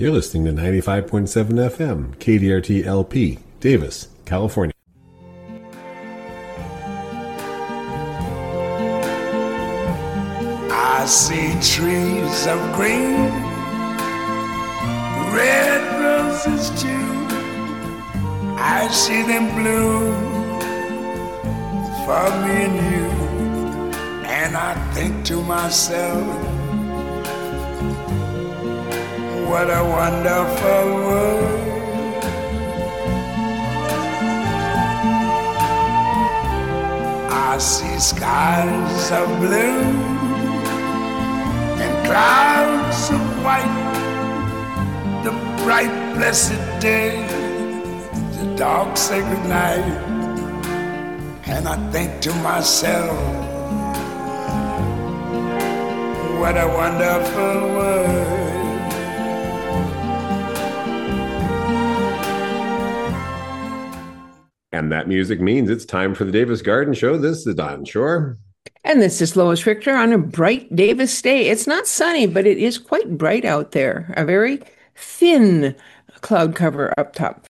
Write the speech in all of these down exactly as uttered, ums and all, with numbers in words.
You're listening to ninety-five point seven F M, K D R T L P, Davis, California. I see trees of green, red roses too. I see them bloom for me and you. And I think to myself, what a wonderful world. I see skies of blue and clouds of white, the bright blessed day, the dark sacred night. And I think to myself, what a wonderful world. And that music means it's time for the Davis Garden Show. This is Don Shore. And this is Lois Richter on a bright Davis day. It's not sunny, but it is quite bright out there. A very thin cloud cover up top.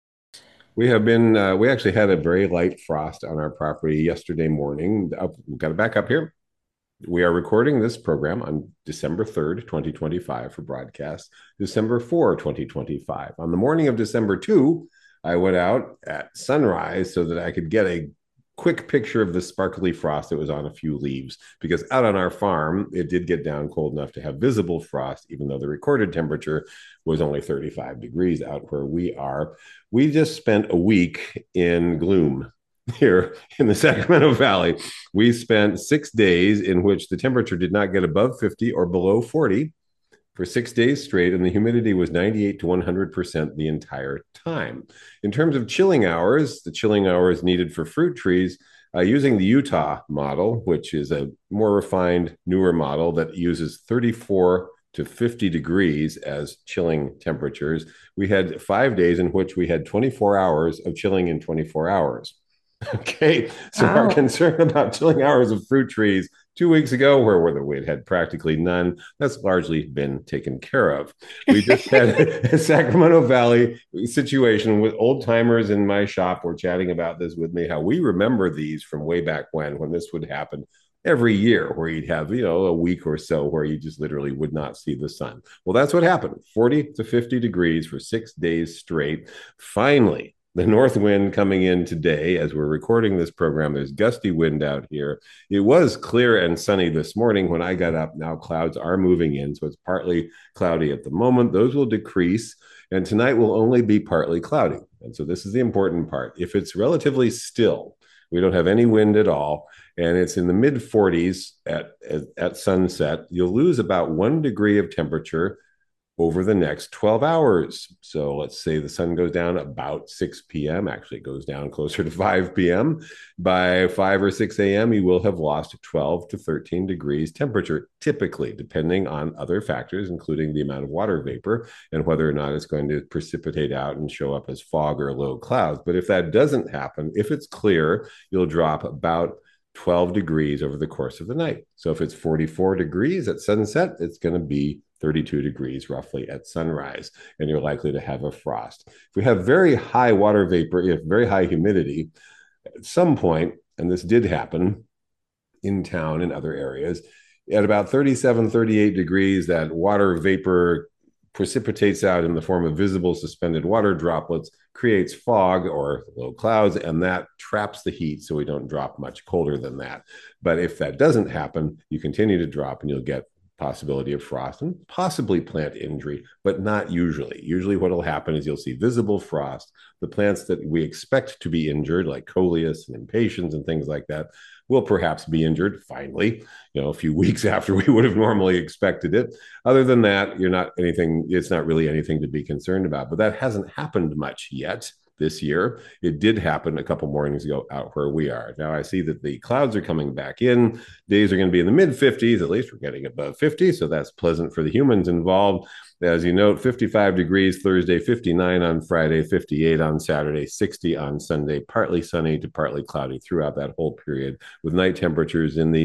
We have been, uh, we actually had a very light frost on our property yesterday morning. Uh, we've got to back up here. We are recording this program on December third, twenty twenty-five for broadcast, December fourth, twenty twenty-five. On the morning of December second, I went out at sunrise so that I could get a quick picture of the sparkly frost that was on a few leaves, because out on our farm, it did get down cold enough to have visible frost, even though the recorded temperature was only thirty-five degrees out where we are. We just spent a week in gloom here in the Sacramento Valley. We spent six days in which the temperature did not get above fifty or below forty for six days straight, and the humidity was ninety-eight to one hundred percent the entire time. In terms of chilling hours, the chilling hours needed for fruit trees, uh, using the Utah model, which is a more refined, newer model that uses thirty-four to fifty degrees as chilling temperatures, we had five days in which we had twenty-four hours of chilling in twenty-four hours. Okay, so Wow. Our concern about chilling hours of fruit trees two weeks ago, where, where the wind had practically none, that's largely been taken care of. We just had a Sacramento Valley situation with old timers in my shop were chatting about this with me, how we remember these from way back when, when this would happen every year, where you'd have, you know, a week or so where you just literally would not see the sun. Well, that's what happened. forty to fifty degrees for six days straight. Finally, the north wind coming in today as we're recording this program. There's gusty wind out here. It was clear and sunny this morning when I got up. Now clouds are moving in, so it's partly cloudy at the moment. Those will decrease, and tonight will only be partly cloudy. And so this is the important part. If it's relatively still, we don't have any wind at all, and it's in the mid forties at, at, at sunset, you'll lose about one degree of temperature over the next twelve hours. So let's say the sun goes down about six p.m. Actually, it goes down closer to five p.m. By five or six a.m., you will have lost twelve to thirteen degrees temperature, typically, depending on other factors, including the amount of water vapor and whether or not it's going to precipitate out and show up as fog or low clouds. But if that doesn't happen, if it's clear, you'll drop about twelve degrees over the course of the night. So if it's forty-four degrees at sunset, it's going to be thirty-two degrees roughly at sunrise, and you're likely to have a frost. If we have very high water vapor, if very high humidity, at some point, and this did happen in town and other areas, at about thirty-seven, thirty-eight degrees, that water vapor precipitates out in the form of visible suspended water droplets, creates fog or low clouds, and that traps the heat so we don't drop much colder than that. But if that doesn't happen, you continue to drop and you'll get possibility of frost and possibly plant injury, but not usually. Usually what will happen is you'll see visible frost. The plants that we expect to be injured, like coleus and impatiens and things like that, will perhaps be injured finally, you know, a few weeks after we would have normally expected it. Other than that, you're not anything, it's not really anything to be concerned about, but that hasn't happened much yet this year. It did happen a couple mornings ago out where we are. Now I see that the clouds are coming back in. Days are going to be in the mid fifties. At least we're getting above fifty. So that's pleasant for the humans involved. As you note, fifty-five degrees Thursday, fifty-nine on Friday, fifty-eight on Saturday, sixty on Sunday, partly sunny to partly cloudy throughout that whole period, with night temperatures in the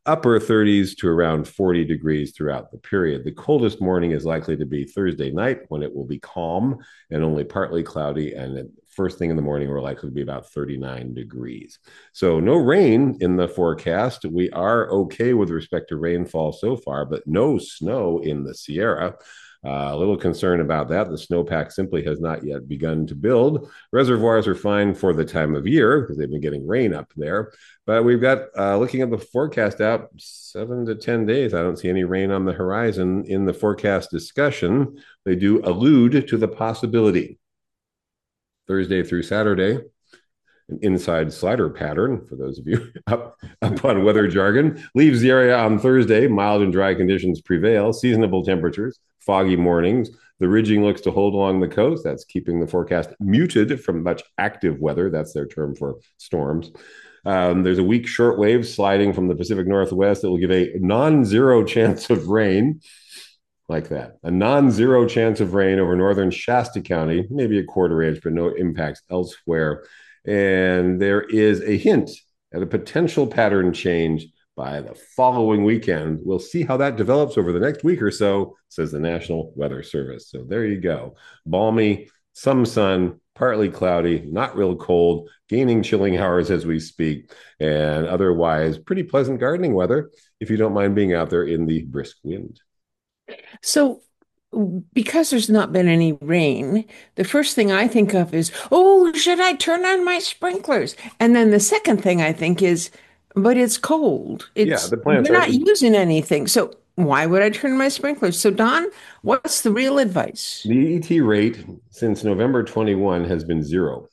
upper thirties to around forty degrees throughout the period. The coldest morning is likely to be Thursday night when it will be calm and only partly cloudy. And first thing in the morning, we're likely to be about thirty-nine degrees. So no rain in the forecast. We are okay with respect to rainfall so far, but no snow in the Sierra. Uh, a little concern about that. The snowpack simply has not yet begun to build. Reservoirs are fine for the time of year because they've been getting rain up there. But we've got, uh, looking at the forecast out seven to ten days, I don't see any rain on the horizon. In the forecast discussion, they do allude to the possibility. Thursday through Saturday, an inside slider pattern, for those of you up, up on weather jargon, leaves the area on Thursday. Mild and dry conditions prevail, seasonable temperatures, foggy mornings. The ridging looks to hold along the coast. That's keeping the forecast muted from much active weather. That's their term for storms. Um, there's a weak shortwave sliding from the Pacific Northwest that will give a non-zero chance of rain. Like that, a non-zero chance of rain over northern Shasta County, maybe a quarter inch, but no impacts elsewhere. And there is a hint at a potential pattern change by the following weekend. We'll see how that develops over the next week or so, says the National Weather Service. So there you go. Balmy, some sun, partly cloudy, not real cold, gaining chilling hours as we speak, and otherwise pretty pleasant gardening weather if you don't mind being out there in the brisk wind. So, because there's not been any rain, the first thing I think of is, oh, should I turn on my sprinklers? And then the second thing I think is, but it's cold. It's yeah, the plants we're are not using anything. So why would I turn my sprinklers? So Don, what's the real advice? The E T rate since November twenty-first has been zero.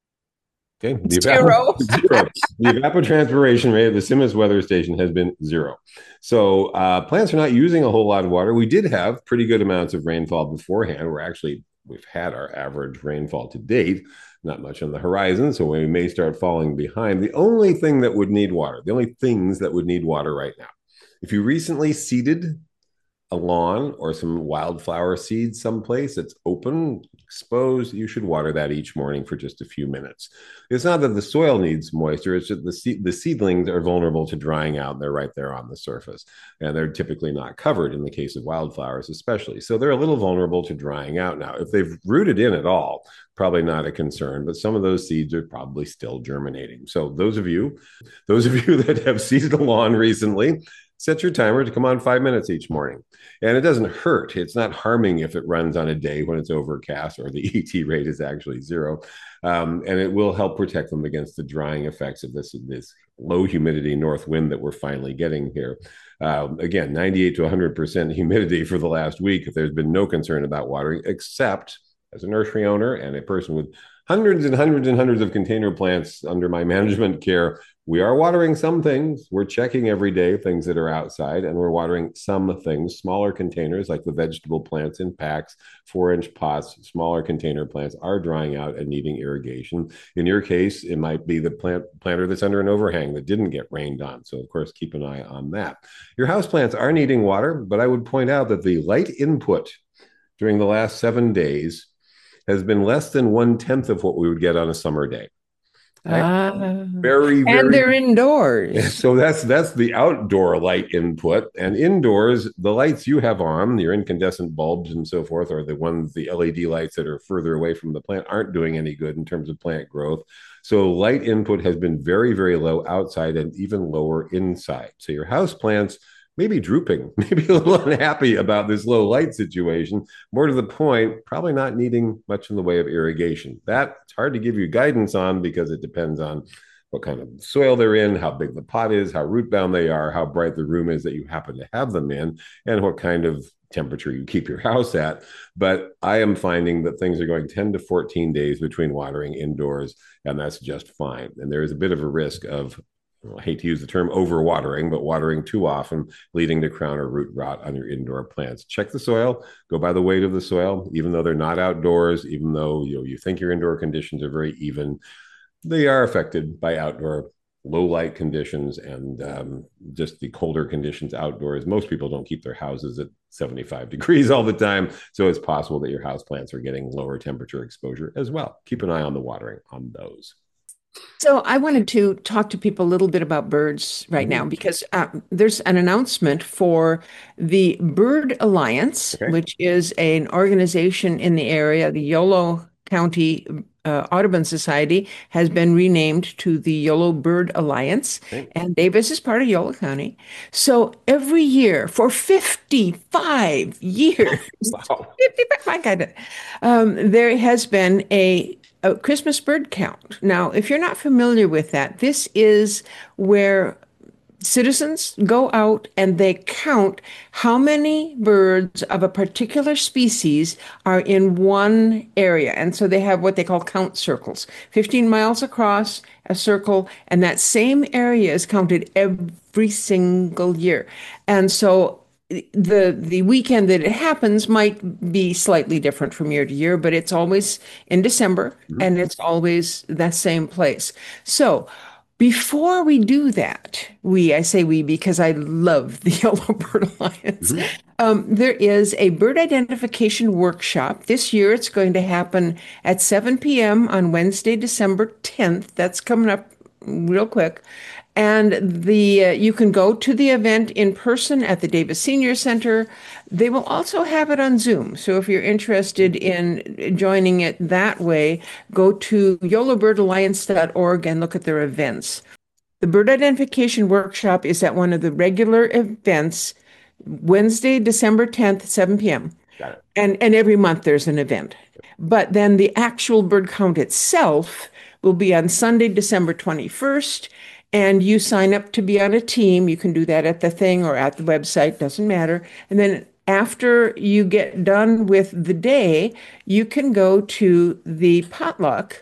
Okay, the Zero. zero. The evapotranspiration rate of the Simms weather station has been zero. So uh, plants are not using a whole lot of water. We did have pretty good amounts of rainfall beforehand. We're actually, we've had our average rainfall to date, not much on the horizon. So we may start falling behind. The only thing that would need water, the only things that would need water right now, if you recently seeded a lawn or some wildflower seeds someplace that's open, exposed, you should water that each morning for just a few minutes. It's not that the soil needs moisture, it's that the, seed, the seedlings are vulnerable to drying out. They're right there on the surface, and they're typically not covered in the case of wildflowers especially. So they're a little vulnerable to drying out now. If they've rooted in at all, probably not a concern, but some of those seeds are probably still germinating. So those of you, those of you that have seeded a lawn recently, set your timer to come on five minutes each morning. And it doesn't hurt. It's not harming if it runs on a day when it's overcast or the E T rate is actually zero. Um, and it will help protect them against the drying effects of this, this low humidity north wind that we're finally getting here. Um, again, ninety-eight to one hundred percent humidity for the last week. There's been no concern about watering, except as a nursery owner and a person with hundreds and hundreds and hundreds of container plants under my management care, we are watering some things. We're checking every day things that are outside, and we're watering some things, smaller containers like the vegetable plants in packs, four inch pots, smaller container plants are drying out and needing irrigation. In your case, it might be the plant planter that's under an overhang that didn't get rained on. So of course, keep an eye on that. Your houseplants are needing water, but I would point out that the light input during the last seven days has been less than one tenth of what we would get on a summer day. Uh, very, very, and they're indoors. So that's that's the outdoor light input. And indoors, the lights you have on, your incandescent bulbs and so forth, or the ones, the L E D lights that are further away from the plant, aren't doing any good in terms of plant growth. So light input has been very, very low outside and even lower inside. So your house plants maybe drooping, maybe a little unhappy about this low light situation. More to the point, probably not needing much in the way of irrigation. That it's hard to give you guidance on because it depends on what kind of soil they're in, how big the pot is, how root bound they are, how bright the room is that you happen to have them in, and what kind of temperature you keep your house at. But I am finding that things are going ten to fourteen days between watering indoors, and that's just fine. And there is a bit of a risk of, I hate to use the term overwatering, but watering too often, leading to crown or root rot on your indoor plants. Check the soil, go by the weight of the soil, even though they're not outdoors, even though you know, you think your indoor conditions are very even, they are affected by outdoor low light conditions and um, just the colder conditions outdoors. Most people don't keep their houses at seventy-five degrees all the time, so it's possible that your house plants are getting lower temperature exposure as well. Keep an eye on the watering on those. So I wanted to talk to people a little bit about birds right now Mhm. because uh, there's an announcement for the Bird Alliance, Okay. which is an organization in the area. The Yolo County uh, Audubon Society has been renamed to the Yolo Bird Alliance, Okay. and Davis is part of Yolo County. So every year for fifty-five years, Wow. fifty-five, my God, um, there has been a a Christmas bird count. Now, if you're not familiar with that, this is where citizens go out and they count how many birds of a particular species are in one area. And so they have what they call count circles, fifteen miles across a circle, and that same area is counted every single year. And so the the weekend that it happens might be slightly different from year to year, but it's always in December Mhm. and it's always that same place. So before we do that, we, I say we because I love the Yellow Bird Alliance. Mhm. Um, there is a bird identification workshop. This year it's going to happen at seven p m on Wednesday, December tenth. That's coming up real quick. And the uh, you can go to the event in person at the Davis Senior Center. They will also have it on Zoom. So if you're interested in joining it that way, go to yolo bird alliance dot org and look at their events. The bird identification workshop is at one of the regular events, Wednesday, December tenth, seven p m. Got it. And and every month there's an event. But then the actual bird count itself will be on Sunday, December twenty-first. And you sign up to be on a team. You can do that at the thing or at the website, doesn't matter. And then after you get done with the day, you can go to the potluck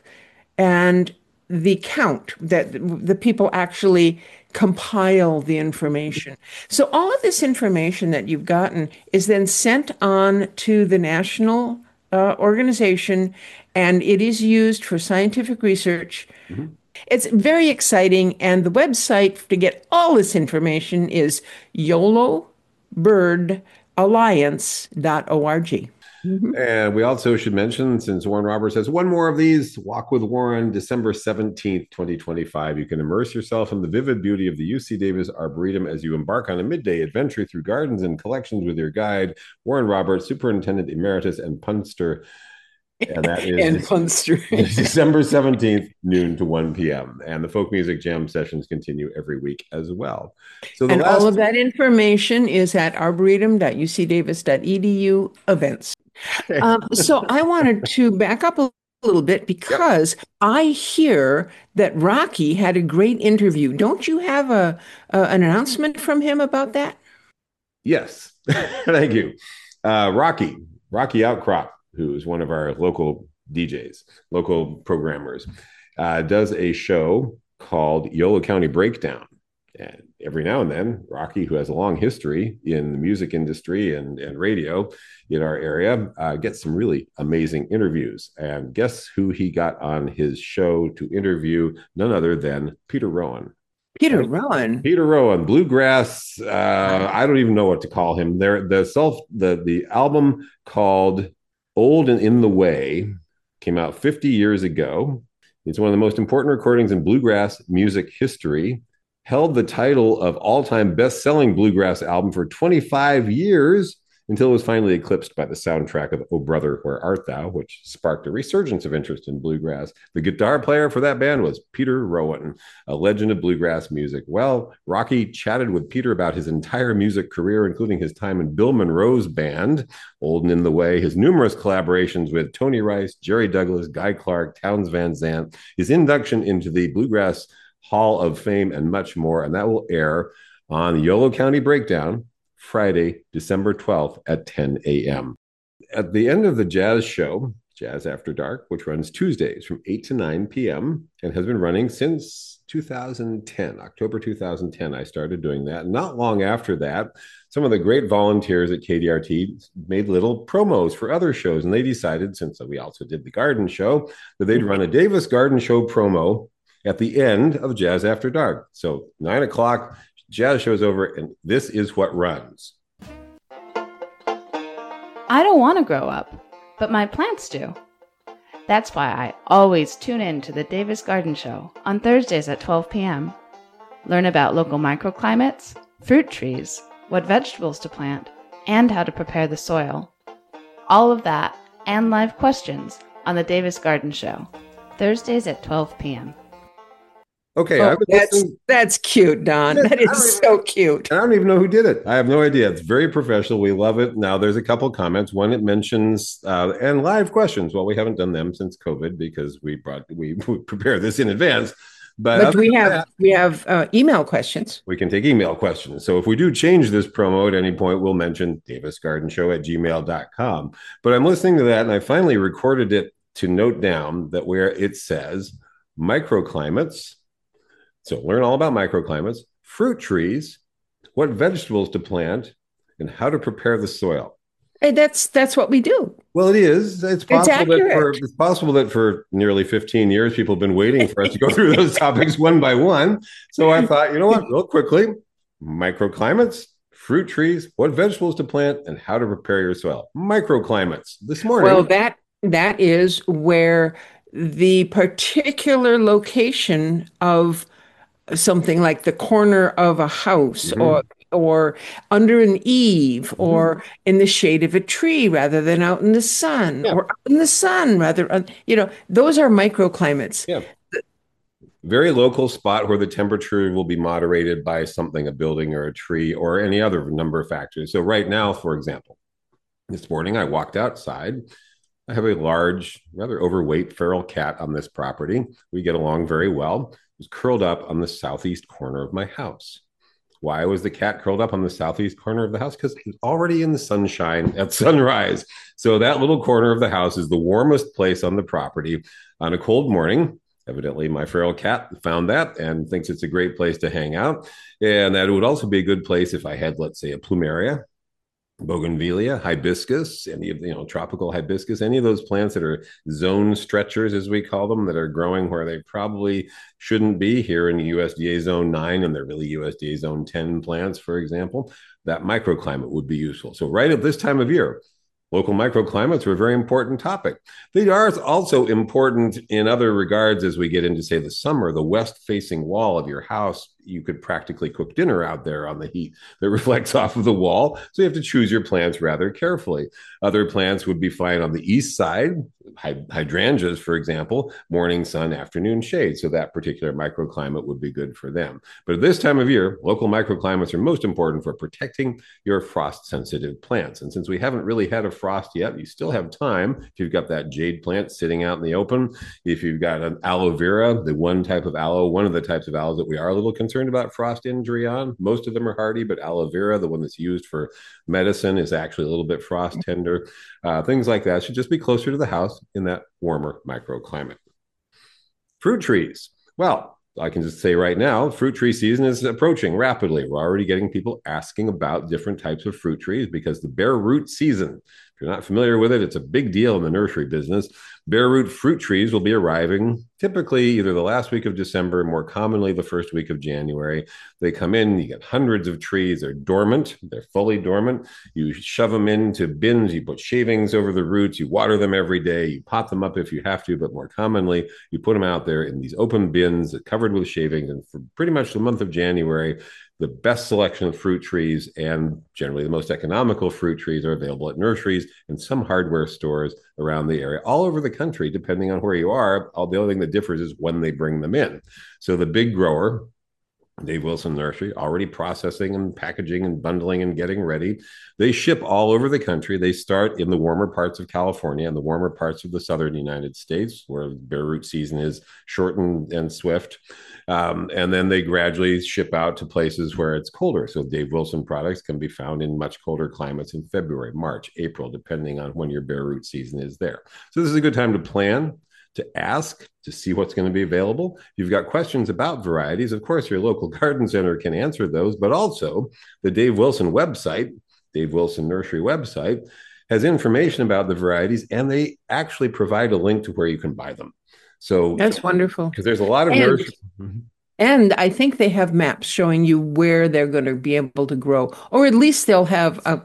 and the count that the people actually compile the information. So all of this information that you've gotten is then sent on to the national uh, organization, and it is used for scientific research. Mhm. It's very exciting, and the website to get all this information is yolo bird alliance dot org. Mhm. And we also should mention, since Warren Roberts has one more of these, Walk with Warren, December seventeenth, twenty twenty-five. You can immerse yourself in the vivid beauty of the U C Davis Arboretum as you embark on a midday adventure through gardens and collections with your guide, Warren Roberts, Superintendent Emeritus and Punster. And that And is Punster. December seventeenth, noon to one p m. And the folk music jam sessions continue every week as well. So the And all of last. that information is at arboretum dot u c davis dot e d u events. Um, so I wanted to back up a little bit Yep. because I hear that Rocky had a great interview. Don't you have a, a an announcement from him about that? Yes. Thank you. Uh, Rocky, Rocky Outcrop, who is one of our local D Js, local programmers, uh, does a show called Yolo County Breakdown. And every now and then, Rocky, who has a long history in the music industry and, and radio in our area, uh, gets some really amazing interviews. And guess who he got on his show to interview? None other than Peter Rowan. Peter Right? Rowan. Peter Rowan, bluegrass. Uh, I don't even know what to call him. There, the self, the the album called "Old and in the Way" came out fifty years ago. It's one of the most important recordings in bluegrass music history. Held the title of all-time best-selling bluegrass album for twenty-five years until it was finally eclipsed by the soundtrack of "Oh Brother, Where Art Thou," which sparked a resurgence of interest in bluegrass. The guitar player for that band was Peter Rowan, a legend of bluegrass music. Well, Rocky chatted with Peter about his entire music career, including his time in Bill Monroe's band, Old and in the Way, his numerous collaborations with Tony Rice, Jerry Douglas, Guy Clark, Townes Van Zandt, his induction into the Bluegrass Hall of Fame, and much more. And that will air on the Yolo County Breakdown Friday, December twelfth at ten a m. At the end of the jazz show, Jazz After Dark, which runs Tuesdays from eight to nine p m and has been running since two thousand ten, October two thousand ten. I started doing that. Not long after that, some of the great volunteers at K D R T made little promos for other shows, and they decided, since we also did the garden show, that they'd run a Davis Garden Show promo at the end of Jazz After Dark. So nine o'clock, jazz show's over, and this is what runs. I don't want to grow up, but my plants do. That's why I always tune in to the Davis Garden Show on Thursdays at twelve p.m. Learn about local microclimates, fruit trees, what vegetables to plant, and how to prepare the soil. All of that and live questions on the Davis Garden Show, Thursdays at twelve p.m. Okay, Oh, I was that's listening. that's cute, Don. Yeah, That I don't is even- so cute. I don't even know who did it. I have no idea. It's very professional. We love it. Now, there's a couple comments. One, it mentions uh, and live questions. Well, we haven't done them since COVID because we brought we prepare this in advance. But, But other we than have that, we have uh, email questions. we can take email questions. So if we do change this promo at any point, we'll mention davis garden show at gmail dot com. But I'm listening to that, and I finally recorded it to note down that where it says microclimates. So learn all about microclimates, fruit trees, what vegetables to plant, and how to prepare the soil. Hey, that's that's what we do. Well, it is. It's possible that for accurate. it's possible that for nearly fifteen years, people have been waiting for us to go through those topics one by one. So I thought, you know what, real quickly, microclimates, fruit trees, what vegetables to plant, and how to prepare your soil. Microclimates. This morning. Well, that that is where the particular location of something like the corner of a house Mhm. or or under an eave or in the shade of a tree rather than out in the sun Yeah. or out in the sun rather uh, you know those are microclimates. Yeah. Very local spot where the temperature will be moderated by something, a building or a tree or any other number of factors. So right now, for example, this morning I walked outside. I have a large, rather overweight feral cat on this property. We get along very well. It was curled up on the southeast corner of my house. Why was the cat curled up on the southeast corner of the house? Because it's already in the sunshine at sunrise. So that little corner of the house is the warmest place on the property on a cold morning. Evidently, my feral cat found that and thinks it's a great place to hang out. And that it would also be a good place if I had, let's say, a plumeria, bougainvillea, hibiscus, any of the, you know, tropical hibiscus, any of those plants that are zone stretchers, as we call them, that are growing where they probably shouldn't be here in U S D A zone nine, and they're really U S D A zone ten plants, for example, that microclimate would be useful. So right at this time of year, local microclimates are a very important topic. They are also important in other regards as we get into, say, the summer. The west-facing wall of your house, you could practically cook dinner out there on the heat that reflects off of the wall. So you have to choose your plants rather carefully. Other plants would be fine on the east side, hydrangeas, for example, morning sun, afternoon shade. So that particular microclimate would be good for them. But at this time of year, local microclimates are most important for protecting your frost-sensitive plants. And since we haven't really had a frost yet, you still have time. If you've got that jade plant sitting out in the open, if you've got an aloe vera, the one type of aloe, one of the types of aloes that we are a little concerned about frost injury on. Most of them are hardy, but aloe vera, the one that's used for medicine, is actually a little bit frost tender. Uh, things like that should just be closer to the house in that warmer microclimate. Fruit trees. Well, I can just say right now, fruit tree season is approaching rapidly. We're already getting people asking about different types of fruit trees because the bare root season, if you're not familiar with it, it's a big deal in the nursery business. Bare root fruit trees will be arriving typically either the last week of December, more commonly the first week of January. They come in, you get hundreds of trees. They're dormant. They're fully dormant. You shove them into bins. You put shavings over the roots. You water them every day. You pot them up if you have to, but more commonly, you put them out there in these open bins covered with shavings. And for pretty much the month of January, the best selection of fruit trees and generally the most economical fruit trees are available at nurseries and some hardware stores around the area, all over the country, depending on where you are. All, the only thing that differs is when they bring them in. So the big grower, Dave Wilson Nursery, already processing and packaging and bundling and getting ready. They ship all over the country. They start in the warmer parts of California and the warmer parts of the southern United States, where bare root season is short and, and swift. Um, and then they gradually ship out to places where it's colder. So Dave Wilson products can be found in much colder climates in February, March, April, depending on when your bare root season is there. So this is a good time to plan, to ask, to see what's going to be available. If you've got questions about varieties, of course, your local garden center can answer those, but also the Dave Wilson website, Dave Wilson Nursery website, has information about the varieties, and they actually provide a link to where you can buy them. So That's wonderful. because there's a lot of And- nurseries. And I think they have maps showing you where they're going to be able to grow, or at least they'll have a, a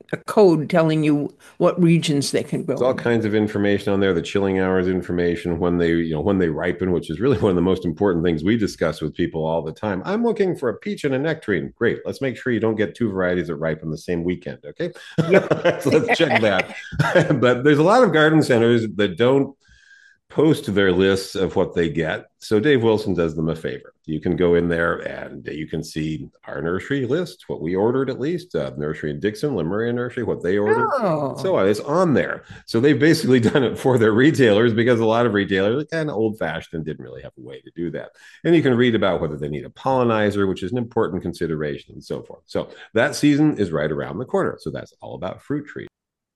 a code telling you what regions they can There's grow all in. kinds of information on there, the chilling hours information, when they, you know, when they ripen, which is really one of the most important things we discuss with people all the time. I'm looking for a peach and a nectarine. Great. Let's make sure you don't get two varieties that ripen the same weekend. Okay. Yep. So let's check that. But there's a lot of garden centers that don't post their lists of what they get. So Dave Wilson does them a favor. You can go in there and you can see our nursery list, what we ordered at least, uh, nursery in Dixon, Lemuria Nursery, what they ordered. Oh. So on. It's on there. So they've basically done it for their retailers because a lot of retailers are kind of old fashioned and didn't really have a way to do that. And you can read about whether they need a pollinizer, which is an important consideration and so forth. So that season is right around the corner. So that's all about fruit trees.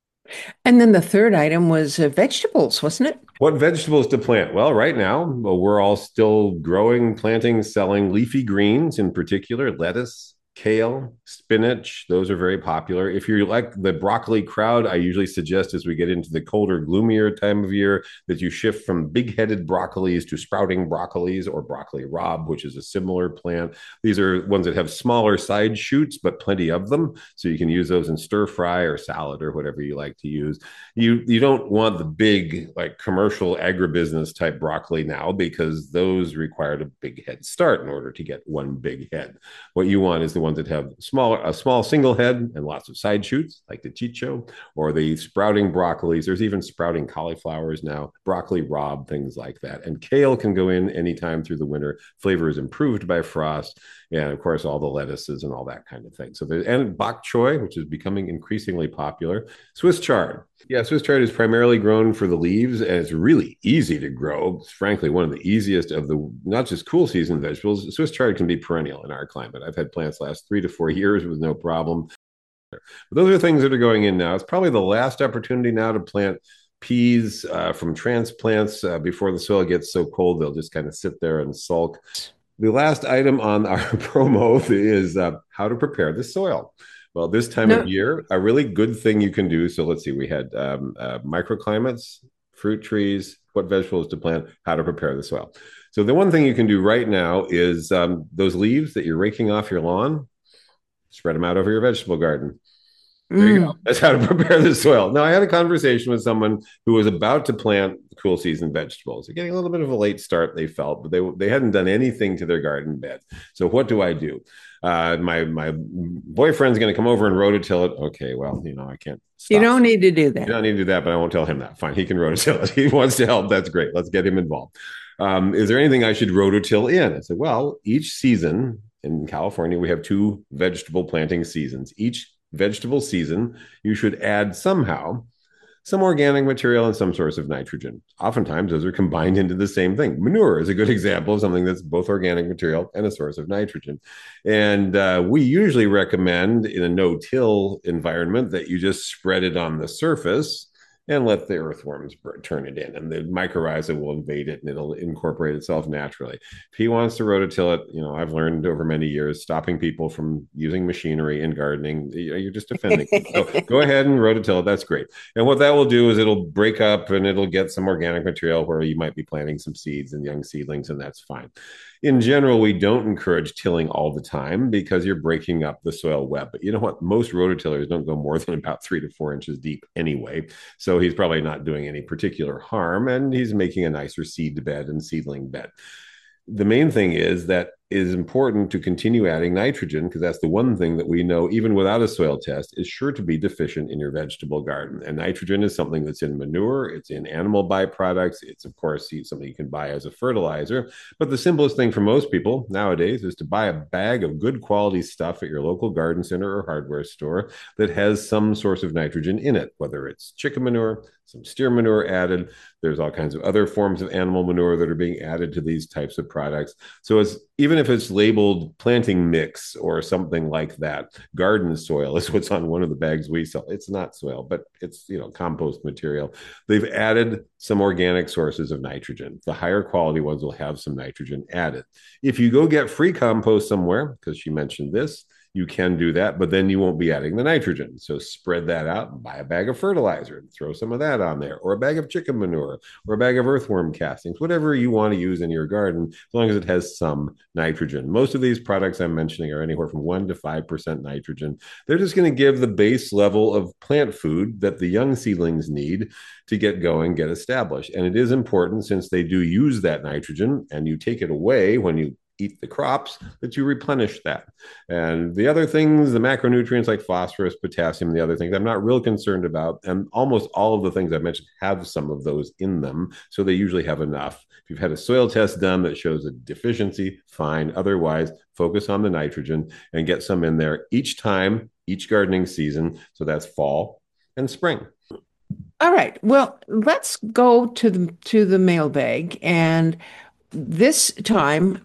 And then the third item was uh, vegetables, wasn't it? What vegetables to plant? Well, right now, well, we're all still growing, planting, selling leafy greens, in particular, lettuce, kale, spinach. Those are very popular. If you like the broccoli crowd, I usually suggest as we get into the colder, gloomier time of year that you shift from big-headed broccolis to sprouting broccolis or broccoli rabe, which is a similar plant. These are ones that have smaller side shoots, but plenty of them. So you can use those in stir fry or salad or whatever you like to use. You, you don't want the big, like commercial agribusiness type broccoli now because those required a big head start in order to get one big head. What you want is the ones that have smaller, a small single head and lots of side shoots, like the chicho, or the sprouting broccolis. There's even sprouting cauliflowers now, broccoli rabe, things like that. And kale can go in anytime through the winter. Flavor is improved by frost, and of course, all the lettuces and all that kind of thing. So there's and bok choy, which is becoming increasingly popular. Swiss chard. Yeah, Swiss chard is primarily grown for the leaves, and it's really easy to grow. It's frankly one of the easiest of the not just cool season vegetables. Swiss chard can be perennial in our climate. I've had plants last three to four years with no problem. But those are things that are going in now. It's probably the last opportunity now to plant peas uh, from transplants uh, before the soil gets so cold they'll just kind of sit there and sulk. The last item on our promo is uh, how to prepare the soil. Well, this time No. of year, a really good thing you can do. So let's see, we had um, uh, microclimates, fruit trees, what vegetables to plant, how to prepare the soil. So the one thing you can do right now is um, those leaves that you're raking off your lawn, spread them out over your vegetable garden. There you go. That's how to prepare the soil. Now, I had a conversation with someone who was about to plant cool season vegetables. They're getting a little bit of a late start, they felt, but they they hadn't done anything to their garden bed. So what do I do? Uh, my my boyfriend's going to come over and rototill it. Okay, well, you know, I can't stop. You don't need to do that. You don't need to do that, but I won't tell him that. Fine, he can rototill it. He wants to help. That's great. Let's get him involved. Um, is there anything I should rototill in? I said, well, each season in California, we have two vegetable planting seasons. Each vegetable season, you should add somehow some organic material and some source of nitrogen. Oftentimes, those are combined into the same thing. Manure is a good example of something that's both organic material and a source of nitrogen. And uh, we usually recommend in a no-till environment that you just spread it on the surface and let the earthworms turn it in, and the mycorrhiza will invade it and it'll incorporate itself naturally. If he wants to rototill it, you know, I've learned over many years, stopping people from using machinery in gardening, you know, you're just offending them. So go ahead and rototill it. That's great. And what that will do is it'll break up and it'll get some organic material where you might be planting some seeds and young seedlings, and that's fine. In general, we don't encourage tilling all the time because you're breaking up the soil web. But you know what? Most rototillers don't go more than about three to four inches deep anyway. So he's probably not doing any particular harm, and he's making a nicer seed bed and seedling bed. The main thing is that it is important to continue adding nitrogen, because that's the one thing that we know, even without a soil test, is sure to be deficient in your vegetable garden. And nitrogen is something that's in manure, it's in animal byproducts, it's, of course, something you can buy as a fertilizer. But the simplest thing for most people nowadays is to buy a bag of good quality stuff at your local garden center or hardware store that has some source of nitrogen in it, whether it's chicken manure, some steer manure added. There's all kinds of other forms of animal manure that are being added to these types of products. So it's even if it's labeled planting mix or something like that, garden soil is what's on one of the bags we sell. It's not soil, but it's, you know, compost material. They've added some organic sources of nitrogen. The higher quality ones will have some nitrogen added. If you go get free compost somewhere, because she mentioned this, you can do that, but then you won't be adding the nitrogen. So spread that out and buy a bag of fertilizer and throw some of that on there, or a bag of chicken manure, or a bag of earthworm castings, whatever you want to use in your garden, as long as it has some nitrogen. Most of these products I'm mentioning are anywhere from one to five percent nitrogen. They're just going to give the base level of plant food that the young seedlings need to get going, get established. And it is important, since they do use that nitrogen and you take it away when you eat the crops, that you replenish that. And the other things, the macronutrients like phosphorus, potassium, the other things I'm not real concerned about. And almost all of the things I've mentioned have some of those in them. So they usually have enough. If you've had a soil test done that shows a deficiency, fine. Otherwise, focus on the nitrogen and get some in there each time, each gardening season. So that's fall and spring. All right. Well, let's go to the to the mailbag. And this time,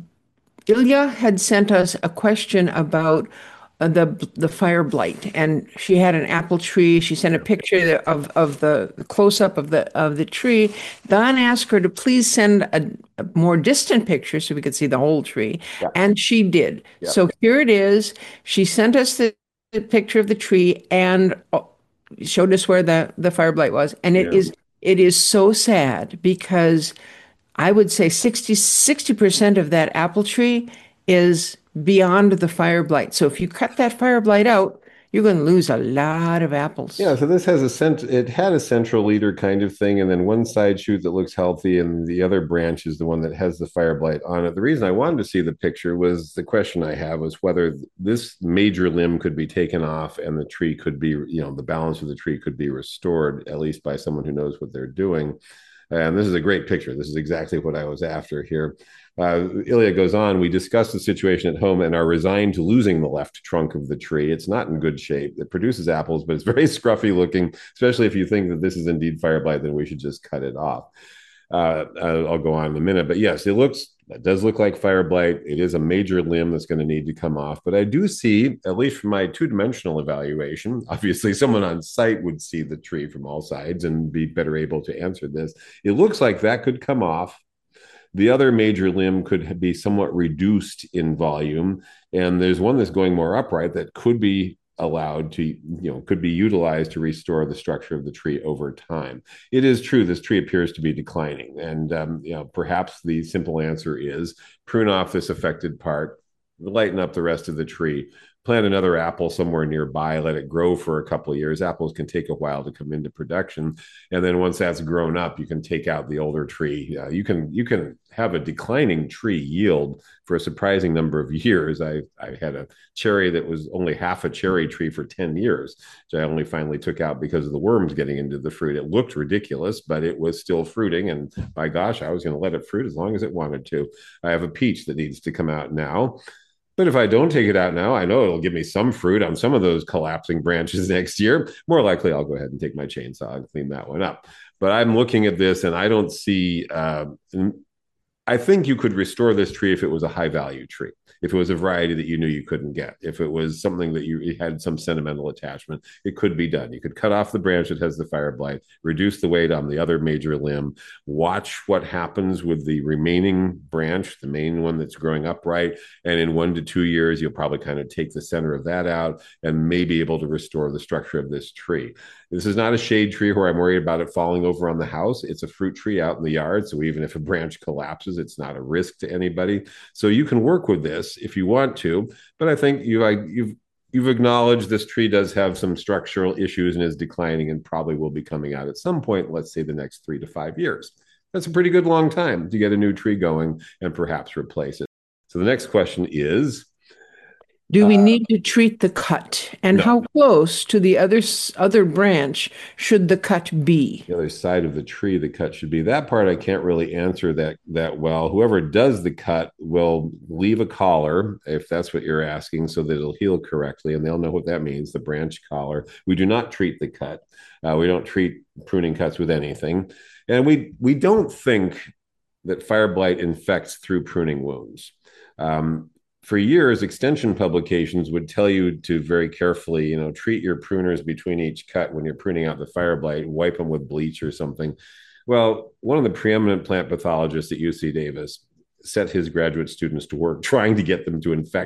Ilya had sent us a question about uh, the the fire blight, and she had an apple tree. She sent a picture of of the close up of the of the tree. Don asked her to please send a, a more distant picture so we could see the whole tree, yeah. And she did. Yeah. So here it is. She sent us the, the picture of the tree and showed us where the the fire blight was, and it yeah. is it is so sad, because I would say sixty percent of that apple tree is beyond the fire blight. So if you cut that fire blight out, you're going to lose a lot of apples. Yeah, so this has a cent it had a central leader kind of thing, and then one side shoot that looks healthy, and the other branch is the one that has the fire blight on it. The reason I wanted to see the picture was the question I have was whether this major limb could be taken off and the tree could be, you know, the balance of the tree could be restored, at least by someone who knows what they're doing. And this is a great picture. This is exactly what I was after here. Uh, Ilya goes on, we discussed the situation at home and are resigned to losing the left trunk of the tree. It's not in good shape. It produces apples, but it's very scruffy looking, especially if you think that this is indeed fire blight, then we should just cut it off. Uh, I'll go on in a minute, but yes, it looks, it does look like fire blight. It is a major limb that's going to need to come off, but I do see, at least from my two-dimensional evaluation, obviously someone on site would see the tree from all sides and be better able to answer this. It looks like that could come off. The other major limb could be somewhat reduced in volume, and there's one that's going more upright that could be allowed to, you know, could be utilized to restore the structure of the tree over time. It is true this tree appears to be declining, and um, you know, perhaps the simple answer is prune off this affected part, lighten up the rest of the tree, plant another apple somewhere nearby, let it grow for a couple of years. Apples can take a while to come into production, and then once that's grown up, you can take out the older tree. Uh, you can you can have a declining tree yield for a surprising number of years. I I had a cherry that was only half a cherry tree for ten years, which I only finally took out because of the worms getting into the fruit. It looked ridiculous, but it was still fruiting, and by gosh, I was going to let it fruit as long as it wanted to. I have a peach that needs to come out now. But if I don't take it out now, I know it'll give me some fruit on some of those collapsing branches next year. More likely, I'll go ahead and take my chainsaw and clean that one up. But I'm looking at this, and I don't see, uh, I think you could restore this tree if it was a high value tree, if it was a variety that you knew you couldn't get, if it was something that you had some sentimental attachment, it could be done. You could cut off the branch that has the fire blight, reduce the weight on the other major limb, watch what happens with the remaining branch, the main one that's growing upright. And in one to two years, you'll probably kind of take the center of that out and may be able to restore the structure of this tree. This is not a shade tree where I'm worried about it falling over on the house. It's a fruit tree out in the yard. So even if a branch collapses, it's not a risk to anybody. So you can work with this if you want to, but I think you, I, you've, you've acknowledged this tree does have some structural issues and is declining and probably will be coming out at some point, let's say the next three to five years. That's a pretty good long time to get a new tree going and perhaps replace it. So the next question is, do we need to treat the cut? And no. How close to the other other branch should the cut be? The other side of the tree, the cut should be. That part I can't really answer that that well. Whoever does the cut will leave a collar, if that's what you're asking, so that it'll heal correctly, and they'll know what that means, the branch collar. We do not treat the cut. Uh, we don't treat pruning cuts with anything. And we we don't think that fire blight infects through pruning wounds. Um, For years, extension publications would tell you to very carefully, you know, treat your pruners between each cut when you're pruning out the fire blight, wipe them with bleach or something. Well, one of the preeminent plant pathologists at U C Davis set his graduate students to work trying to get them to infect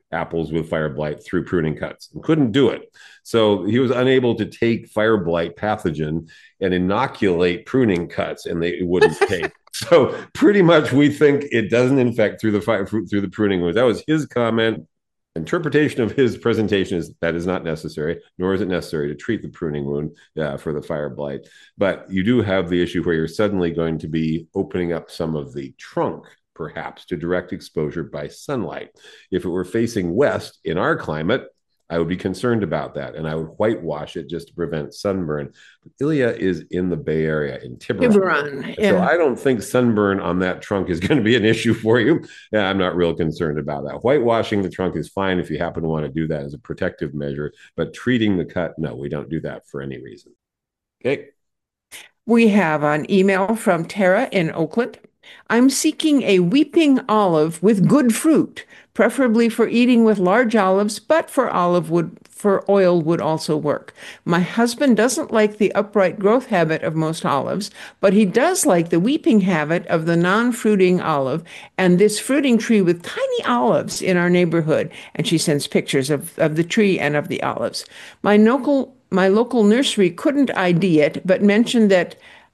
apples with fire blight through pruning cuts. Couldn't do it. So he was unable to take fire blight pathogen and inoculate pruning cuts, and they it wouldn't take. So pretty much we think it doesn't infect through the fire through the pruning wounds. That was his comment. Interpretation of his presentation is that is not necessary, nor is it necessary to treat the pruning wound uh, for the fire blight. But you do have the issue where you're suddenly going to be opening up some of the trunk, perhaps, to direct exposure by sunlight. If it were facing west in our climate, I would be concerned about that, and I would whitewash it just to prevent sunburn. But Ilya is in the Bay Area, in Tiburon. Tiburon, yeah. So I don't think sunburn on that trunk is going to be an issue for you. Yeah, I'm not real concerned about that. Whitewashing the trunk is fine if you happen to want to do that as a protective measure, but treating the cut, no, we don't do that for any reason. Okay. We have an email from Tara in Oakland. I'm seeking a weeping olive with good fruit, preferably for eating with large olives, but for olive wood, for oil would also work. My husband doesn't like the upright growth habit of most olives, but he does like the weeping habit of the non-fruiting olive and this fruiting tree with tiny olives in our neighborhood. And she sends pictures of, of the tree and of the olives. My local, my local nursery couldn't I D it, but mentioned that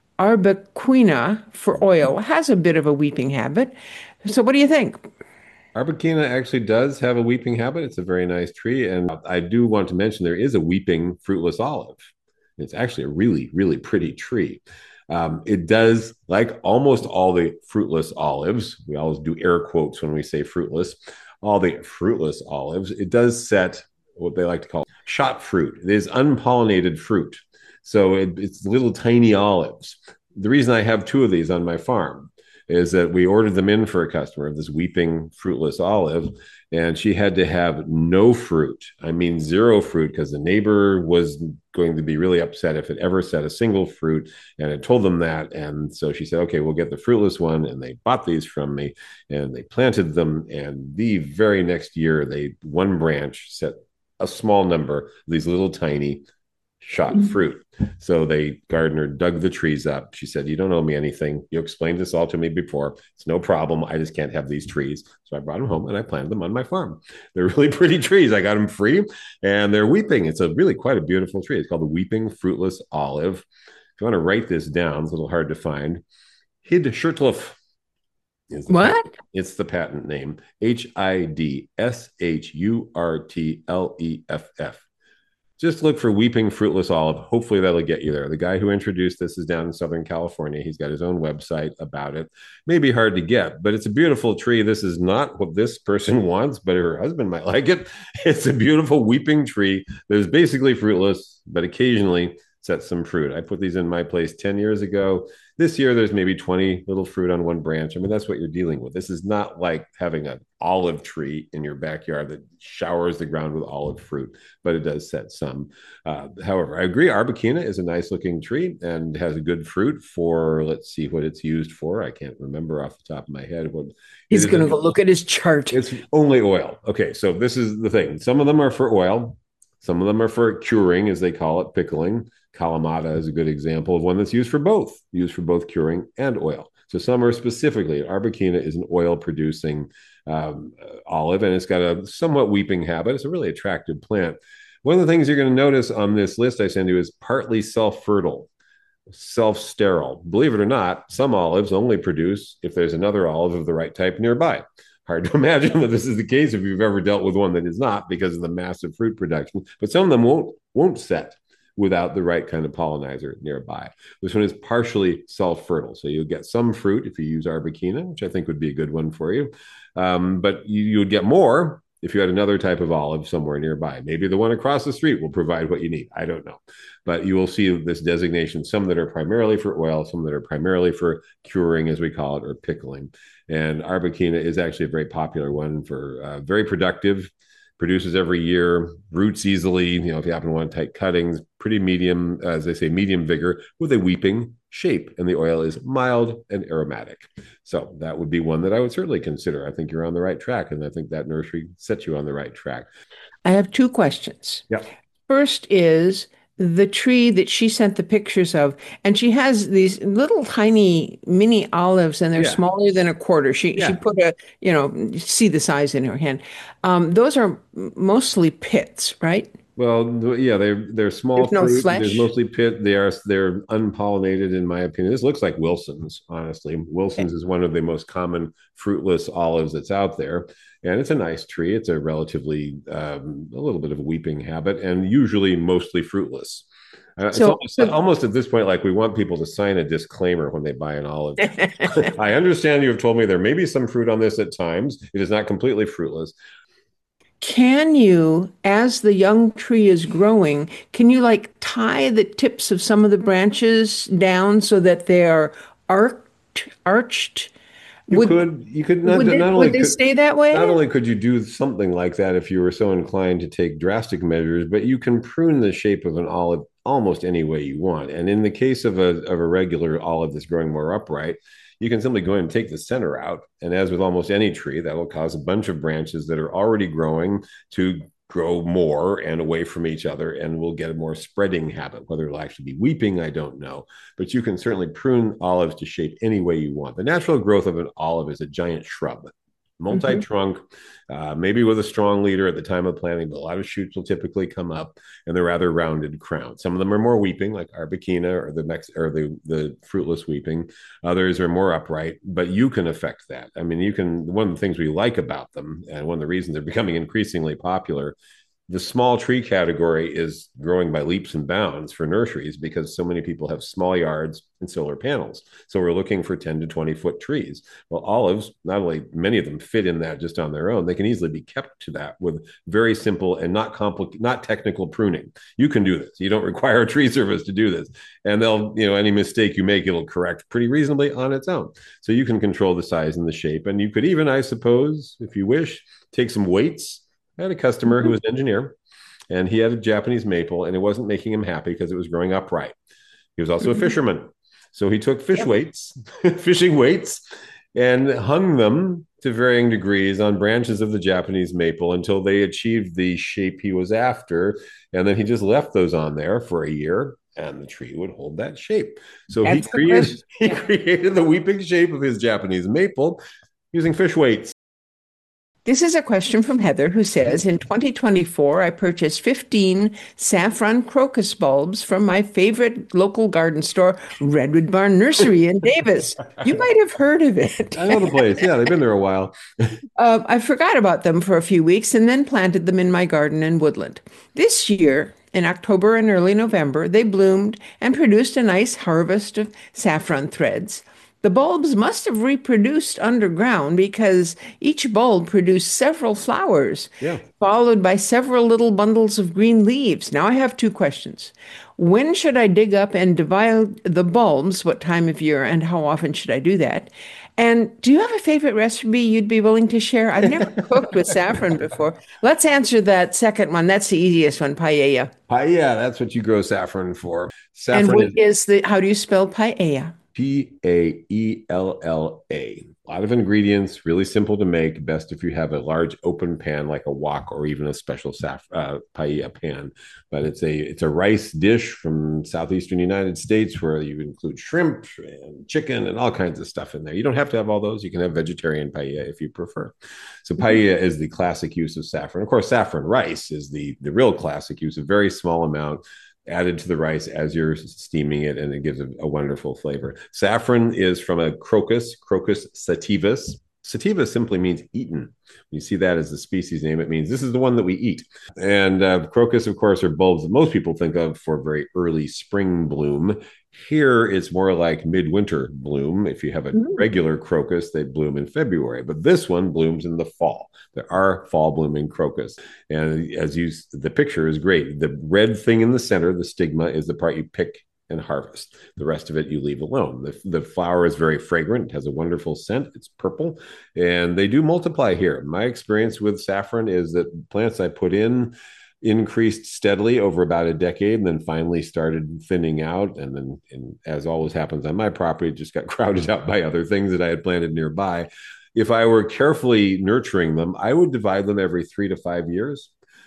Arbequina for oil has a bit of a weeping habit. So what do you think? Arbequina actually does have a weeping habit. It's a very nice tree. And I do want to mention there is a weeping fruitless olive. It's actually a really, really pretty tree. Um, it does, like almost all the fruitless olives, we always do air quotes when we say fruitless, all the fruitless olives, it does set what they like to call shot fruit. It is unpollinated fruit. So it, it's little tiny olives. The reason I have two of these on my farm is that we ordered them in for a customer of this weeping fruitless olive, and she had to have no fruit. I mean, zero fruit, because the neighbor was going to be really upset if it ever set a single fruit. And I told them that. And so she said, okay, we'll get the fruitless one. And they bought these from me and they planted them. And the very next year, they one branch set a small number of these little tiny shot mm-hmm. fruit. So the gardener dug the trees up. She said, you don't owe me anything. You explained this all to me before. It's no problem. I just can't have these trees. So I brought them home and I planted them on my farm. They're really pretty trees. I got them free and they're weeping. It's a really quite a beautiful tree. It's called the weeping fruitless olive. If you want to write this down, it's a little hard to find. Hidschutlef. What? Patent. It's the patent name. H I D S H U R T L E F F. Just look for weeping fruitless olive. Hopefully that'll get you there. The guy who introduced this is down in Southern California. He's got his own website about it. Maybe hard to get, but it's a beautiful tree. This is not what this person wants, but her husband might like it. It's a beautiful weeping tree that is basically fruitless, but occasionally sets some fruit. I put these in my place ten years ago. This year, there's maybe twenty little fruit on one branch. I mean, that's what you're dealing with. This is not like having an olive tree in your backyard that showers the ground with olive fruit, but it does set some. Uh, however, I agree. Arbequina is a nice looking tree and has a good fruit for, let's see what it's used for. I can't remember off the top of my head. What He's going to go look at his chart. It's only oil. Okay, so this is the thing. Some of them are for oil. Some of them are for curing, as they call it, pickling. Kalamata is a good example of one that's used for both, used for both curing and oil. So some are specifically, Arbequina is an oil-producing um, olive, and it's got a somewhat weeping habit. It's a really attractive plant. One of the things you're going to notice on this list I send you is partly self-fertile, self-sterile. Believe it or not, some olives only produce if there's another olive of the right type nearby. Hard to imagine that this is the case if you've ever dealt with one that is not because of the massive fruit production, but some of them won't won't set without the right kind of pollinizer nearby. This one is partially self-fertile. So you'll get some fruit if you use Arbequina, which I think would be a good one for you. Um, but you, you would get more if you had another type of olive somewhere nearby. Maybe the one across the street will provide what you need. I don't know. But you will see this designation, some that are primarily for oil, some that are primarily for curing, as we call it, or pickling. And Arbequina is actually a very popular one for uh, very productive, produces every year, roots easily, you know, if you happen to want tight cuttings, pretty medium, as they say, medium vigor with a weeping shape. And the oil is mild and aromatic. So that would be one that I would certainly consider. I think you're on the right track. And I think that nursery sets you on the right track. I have two questions. Yeah. First is, the tree that she sent the pictures of, and she has these little tiny mini olives, and they're Yeah, smaller than a quarter. She she yeah. put a, you know, you see the size in her hand. Um, those are mostly pits, right? Well, th- yeah, they're they're small There's no fruit. There's flesh. mostly pit. They are they're unpollinated, in my opinion. This looks like Wilson's, honestly. Wilson's is one of the most common fruitless olives that's out there, and it's a nice tree. It's a relatively um, a little bit of a weeping habit, and usually mostly fruitless. Uh, it's So, almost so almost at this point like we want people to sign a disclaimer when they buy an olive. I understand you have told me there may be some fruit on this at times. It is not completely fruitless. can you, as the young tree is growing, can you like tie the tips of some of the branches down so that they are arched, arched? You Would could you could not would not it would only they could stay that not way? only could you do something like that if you were so inclined to take drastic measures, but you can prune the shape of an olive almost any way you want. And in the case of a of a regular olive that's growing more upright, you can simply go ahead and take the center out. And as with almost any tree, that will cause a bunch of branches that are already growing to grow more and away from each other, and we'll get a more spreading habit. Whether it'll actually be weeping, I don't know, but you can certainly prune olives to shape any way you want. The natural growth of an olive is a giant shrub, Mhm. multi-trunk, uh, maybe with a strong leader at the time of planting, but a lot of shoots will typically come up, and they're rather rounded crown. Some of them are more weeping, like Arbequina or the Mex or the the fruitless weeping. Others are more upright, but you can affect that. I mean, you can. One of the things we like about them, and one of the reasons they're becoming increasingly popular, the small tree category is growing by leaps and bounds for nurseries because so many people have small yards and solar panels. So we're looking for ten to twenty foot trees. Well, olives, not only many of them fit in that just on their own, they can easily be kept to that with very simple and not complicated, not technical pruning. You can do this. You don't require a tree service to do this. And they'll, you know, any mistake you make, it'll correct pretty reasonably on its own. So you can control the size and the shape. And you could even, I suppose, if you wish, take some weights. I had a customer who was an engineer, and he had a Japanese maple, and it wasn't making him happy because it was growing upright. He was also a Mhm. fisherman. So he took fish Yep. weights, fishing weights, and hung them to varying degrees on branches of the Japanese maple until they achieved the shape he was after. And then he just left those on there for a year, and the tree would hold that shape. So he That's the created question. he Yeah. created the weeping shape of his Japanese maple using fish weights. This is a question from Heather who says, in twenty twenty-four, I purchased fifteen saffron crocus bulbs from my favorite local garden store, Redwood Barn Nursery in Davis. You might have heard of it. I know the place. Yeah, they've been there a while. Uh, I forgot about them for a few weeks and then planted them in my garden and woodland. This year, in October and early November, they bloomed and produced a nice harvest of saffron threads. The bulbs must have reproduced underground because each bulb produced several flowers, Yeah. followed by several little bundles of green leaves. Now I have two questions. When should I dig up and divide the bulbs? What time of year and how often should I do that? And do you have a favorite recipe you'd be willing to share? I've never cooked with saffron before. Let's answer that second one. That's the easiest one, paella. Paella, that's what you grow saffron for. And Saffron what is is the, how do you spell paella? P A E L L A. A lot of ingredients, really simple to make. Best if you have a large open pan like a wok or even a special saf- uh, paella pan. But it's a it's a rice dish from southeastern United States where you include shrimp and chicken and all kinds of stuff in there. You don't have to have all those. You can have vegetarian paella if you prefer. So paella is the classic use of saffron. Of course, saffron rice is the the real classic use. A very small amount added to the rice as you're steaming it, and it gives a, a wonderful flavor. Saffron is from a crocus, Crocus sativus. Sativa simply means eaten. When you see that as the species name, it means this is the one that we eat. And uh, crocus, of course, are bulbs that most people think of for very early spring bloom. Here, it's more like midwinter bloom. If you have a Mm. regular crocus, they bloom in February, but this one blooms in the fall. There are fall blooming crocus. And as you, the picture is great. The red thing in the center, the stigma, is the part you pick and harvest. The rest of it you leave alone. The, the flower is very fragrant, has a wonderful scent. It's purple, and they do multiply here. My experience with saffron is that plants I put in increased steadily over about a decade and then finally started thinning out. And then, and as always happens on my property, it just got crowded out by other things that I had planted nearby. If I were carefully nurturing them, I would divide them every three to five years.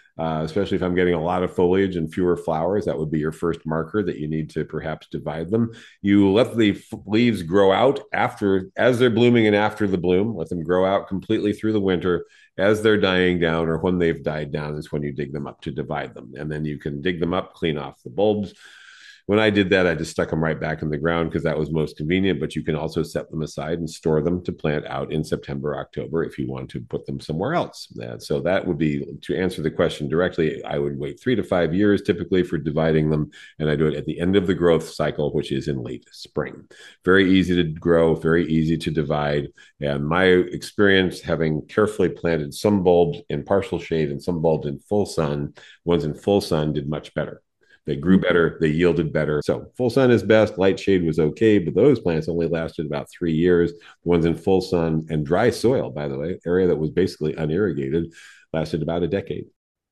Uh, especially if I'm getting a lot of foliage and fewer flowers, that would be your first marker that you need to perhaps divide them. You let the f- leaves grow out after, as they're blooming and after the bloom, let them grow out completely through the winter. As they're dying down or when they've died down is when you dig them up to divide them. And then you can dig them up, clean off the bulbs. When I did that, I just stuck them right back in the ground because that was most convenient. But you can also set them aside and store them to plant out in September, October if you want to put them somewhere else. Uh, so that would be, to answer the question directly, I would wait three to five years typically for dividing them. And I do it at the end of the growth cycle, which is in late spring. Very easy to grow, very easy to divide. And my experience, having carefully planted some bulbs in partial shade and some bulbs in full sun, ones in full sun did much better. They grew better, they yielded better. So full sun is best, light shade was okay, but those plants only lasted about three years. The ones in full sun and dry soil, by the way, area that was basically unirrigated, lasted about a decade.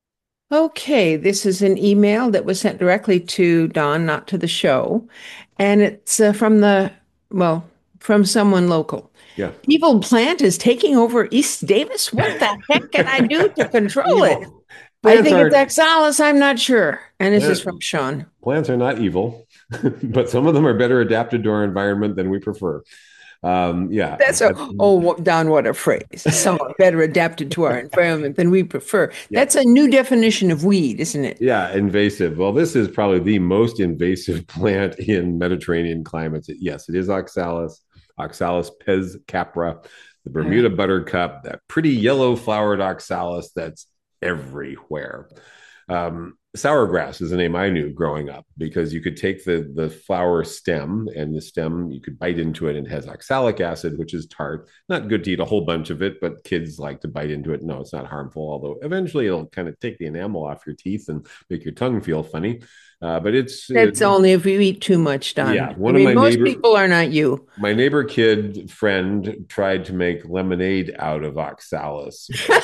Okay, this is an email that was sent directly to Don, not to the show. And it's uh, from the, well, from someone local. Yeah. Evil plant is taking over East Davis. What the heck can I do to control it? I think it's Oxalis. I'm not sure. And this is from Sean. Plants are not evil, but some of them are better adapted to our environment than we prefer. Um, yeah. That's a, oh, Don, what a phrase. Some are better adapted to our environment than we prefer. Yeah. That's a new definition of weed, isn't it? Yeah, invasive. Well, this is probably the most invasive plant in Mediterranean climates. Yes, it is Oxalis, Oxalis pes capra, the Bermuda buttercup, that pretty yellow flowered Oxalis that's everywhere. Um, sour grass is a name I knew growing up because you could take the the flower stem and the stem, you could bite into it and it has oxalic acid, which is tart. Not good to eat a whole bunch of it, but kids like to bite into it. No, it's not harmful, although eventually it'll kind of take the enamel off your teeth and make your tongue feel funny. Uh, but it's it's it, only if you eat too much, Don. Yeah, one I mean, of my most neighbor, people are not you. My neighbor kid friend tried to make lemonade out of oxalis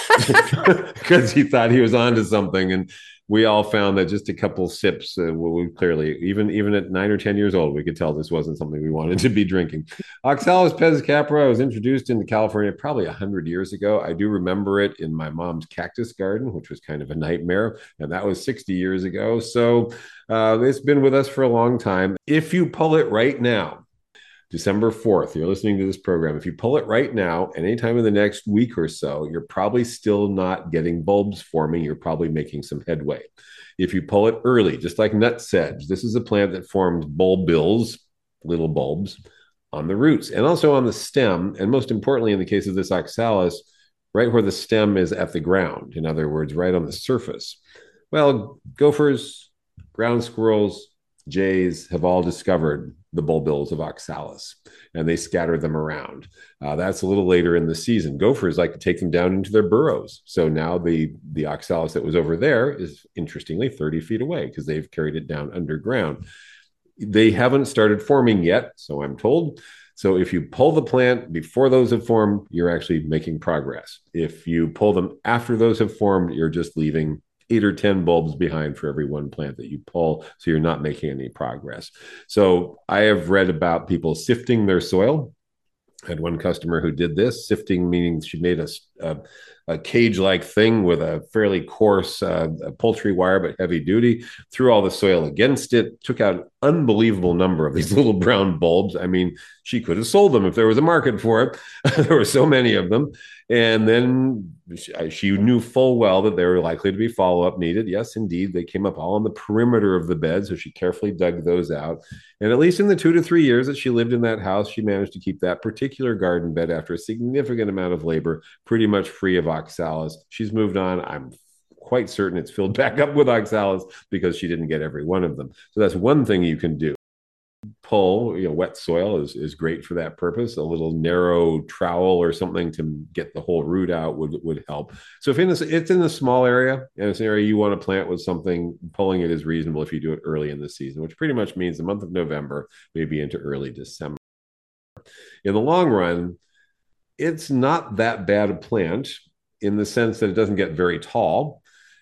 because he thought he was onto something, and we all found that just a couple sips, uh, we clearly, even even at nine or ten years old, we could tell this wasn't something we wanted to be drinking. Oxalis pes capra was introduced into California probably a hundred years ago. I do remember it in my mom's cactus garden, which was kind of a nightmare, and that was sixty years ago. So uh, it's been with us for a long time. If you pull it right now, December fourth, you're listening to this program. If you pull it right now, anytime in the next week or so, you're probably still not getting bulbs forming. You're probably making some headway. If you pull it early, just like nutsedge, this is a plant that forms bulbils, little bulbs, on the roots and also on the stem. And most importantly, in the case of this oxalis, right where the stem is at the ground. In other words, right on the surface. Well, gophers, ground squirrels, jays have all discovered the bulbils of oxalis, and they scatter them around. Uh, that's a little later in the season. Gophers like to take them down into their burrows. So now the, the oxalis that was over there is, interestingly, thirty feet away because they've carried it down underground. They haven't started forming yet, so I'm told. So if you pull the plant before those have formed, you're actually making progress. If you pull them after those have formed, you're just leaving eight or ten bulbs behind for every one plant that you pull. So you're not making any progress. So I have read about people sifting their soil. I had one customer who did this. Sifting meaning she made a, a, a cage-like thing with a fairly coarse uh, poultry wire, but heavy duty, threw all the soil against it, took out an unbelievable number of these little brown bulbs. I mean, she could have sold them if there was a market for it. There were so many of them. And then she, she knew full well that there were likely to be follow-up needed. Yes, indeed. They came up all on the perimeter of the bed. So she carefully dug those out. And at least in the two to three years that she lived in that house, she managed to keep that particular garden bed, after a significant amount of labor, pretty much free of oxalis. She's moved on. I'm quite certain it's filled back up with oxalis because she didn't get every one of them. So that's one thing you can do. Pull, you know, wet soil is, is great for that purpose. A little narrow trowel or something to get the whole root out would, would help. So if in this, it's in a small area and it's an area you want to plant with something, pulling it is reasonable if you do it early in the season, which pretty much means the month of November, maybe into early December. In the long run, it's not that bad a plant in the sense that it doesn't get very tall.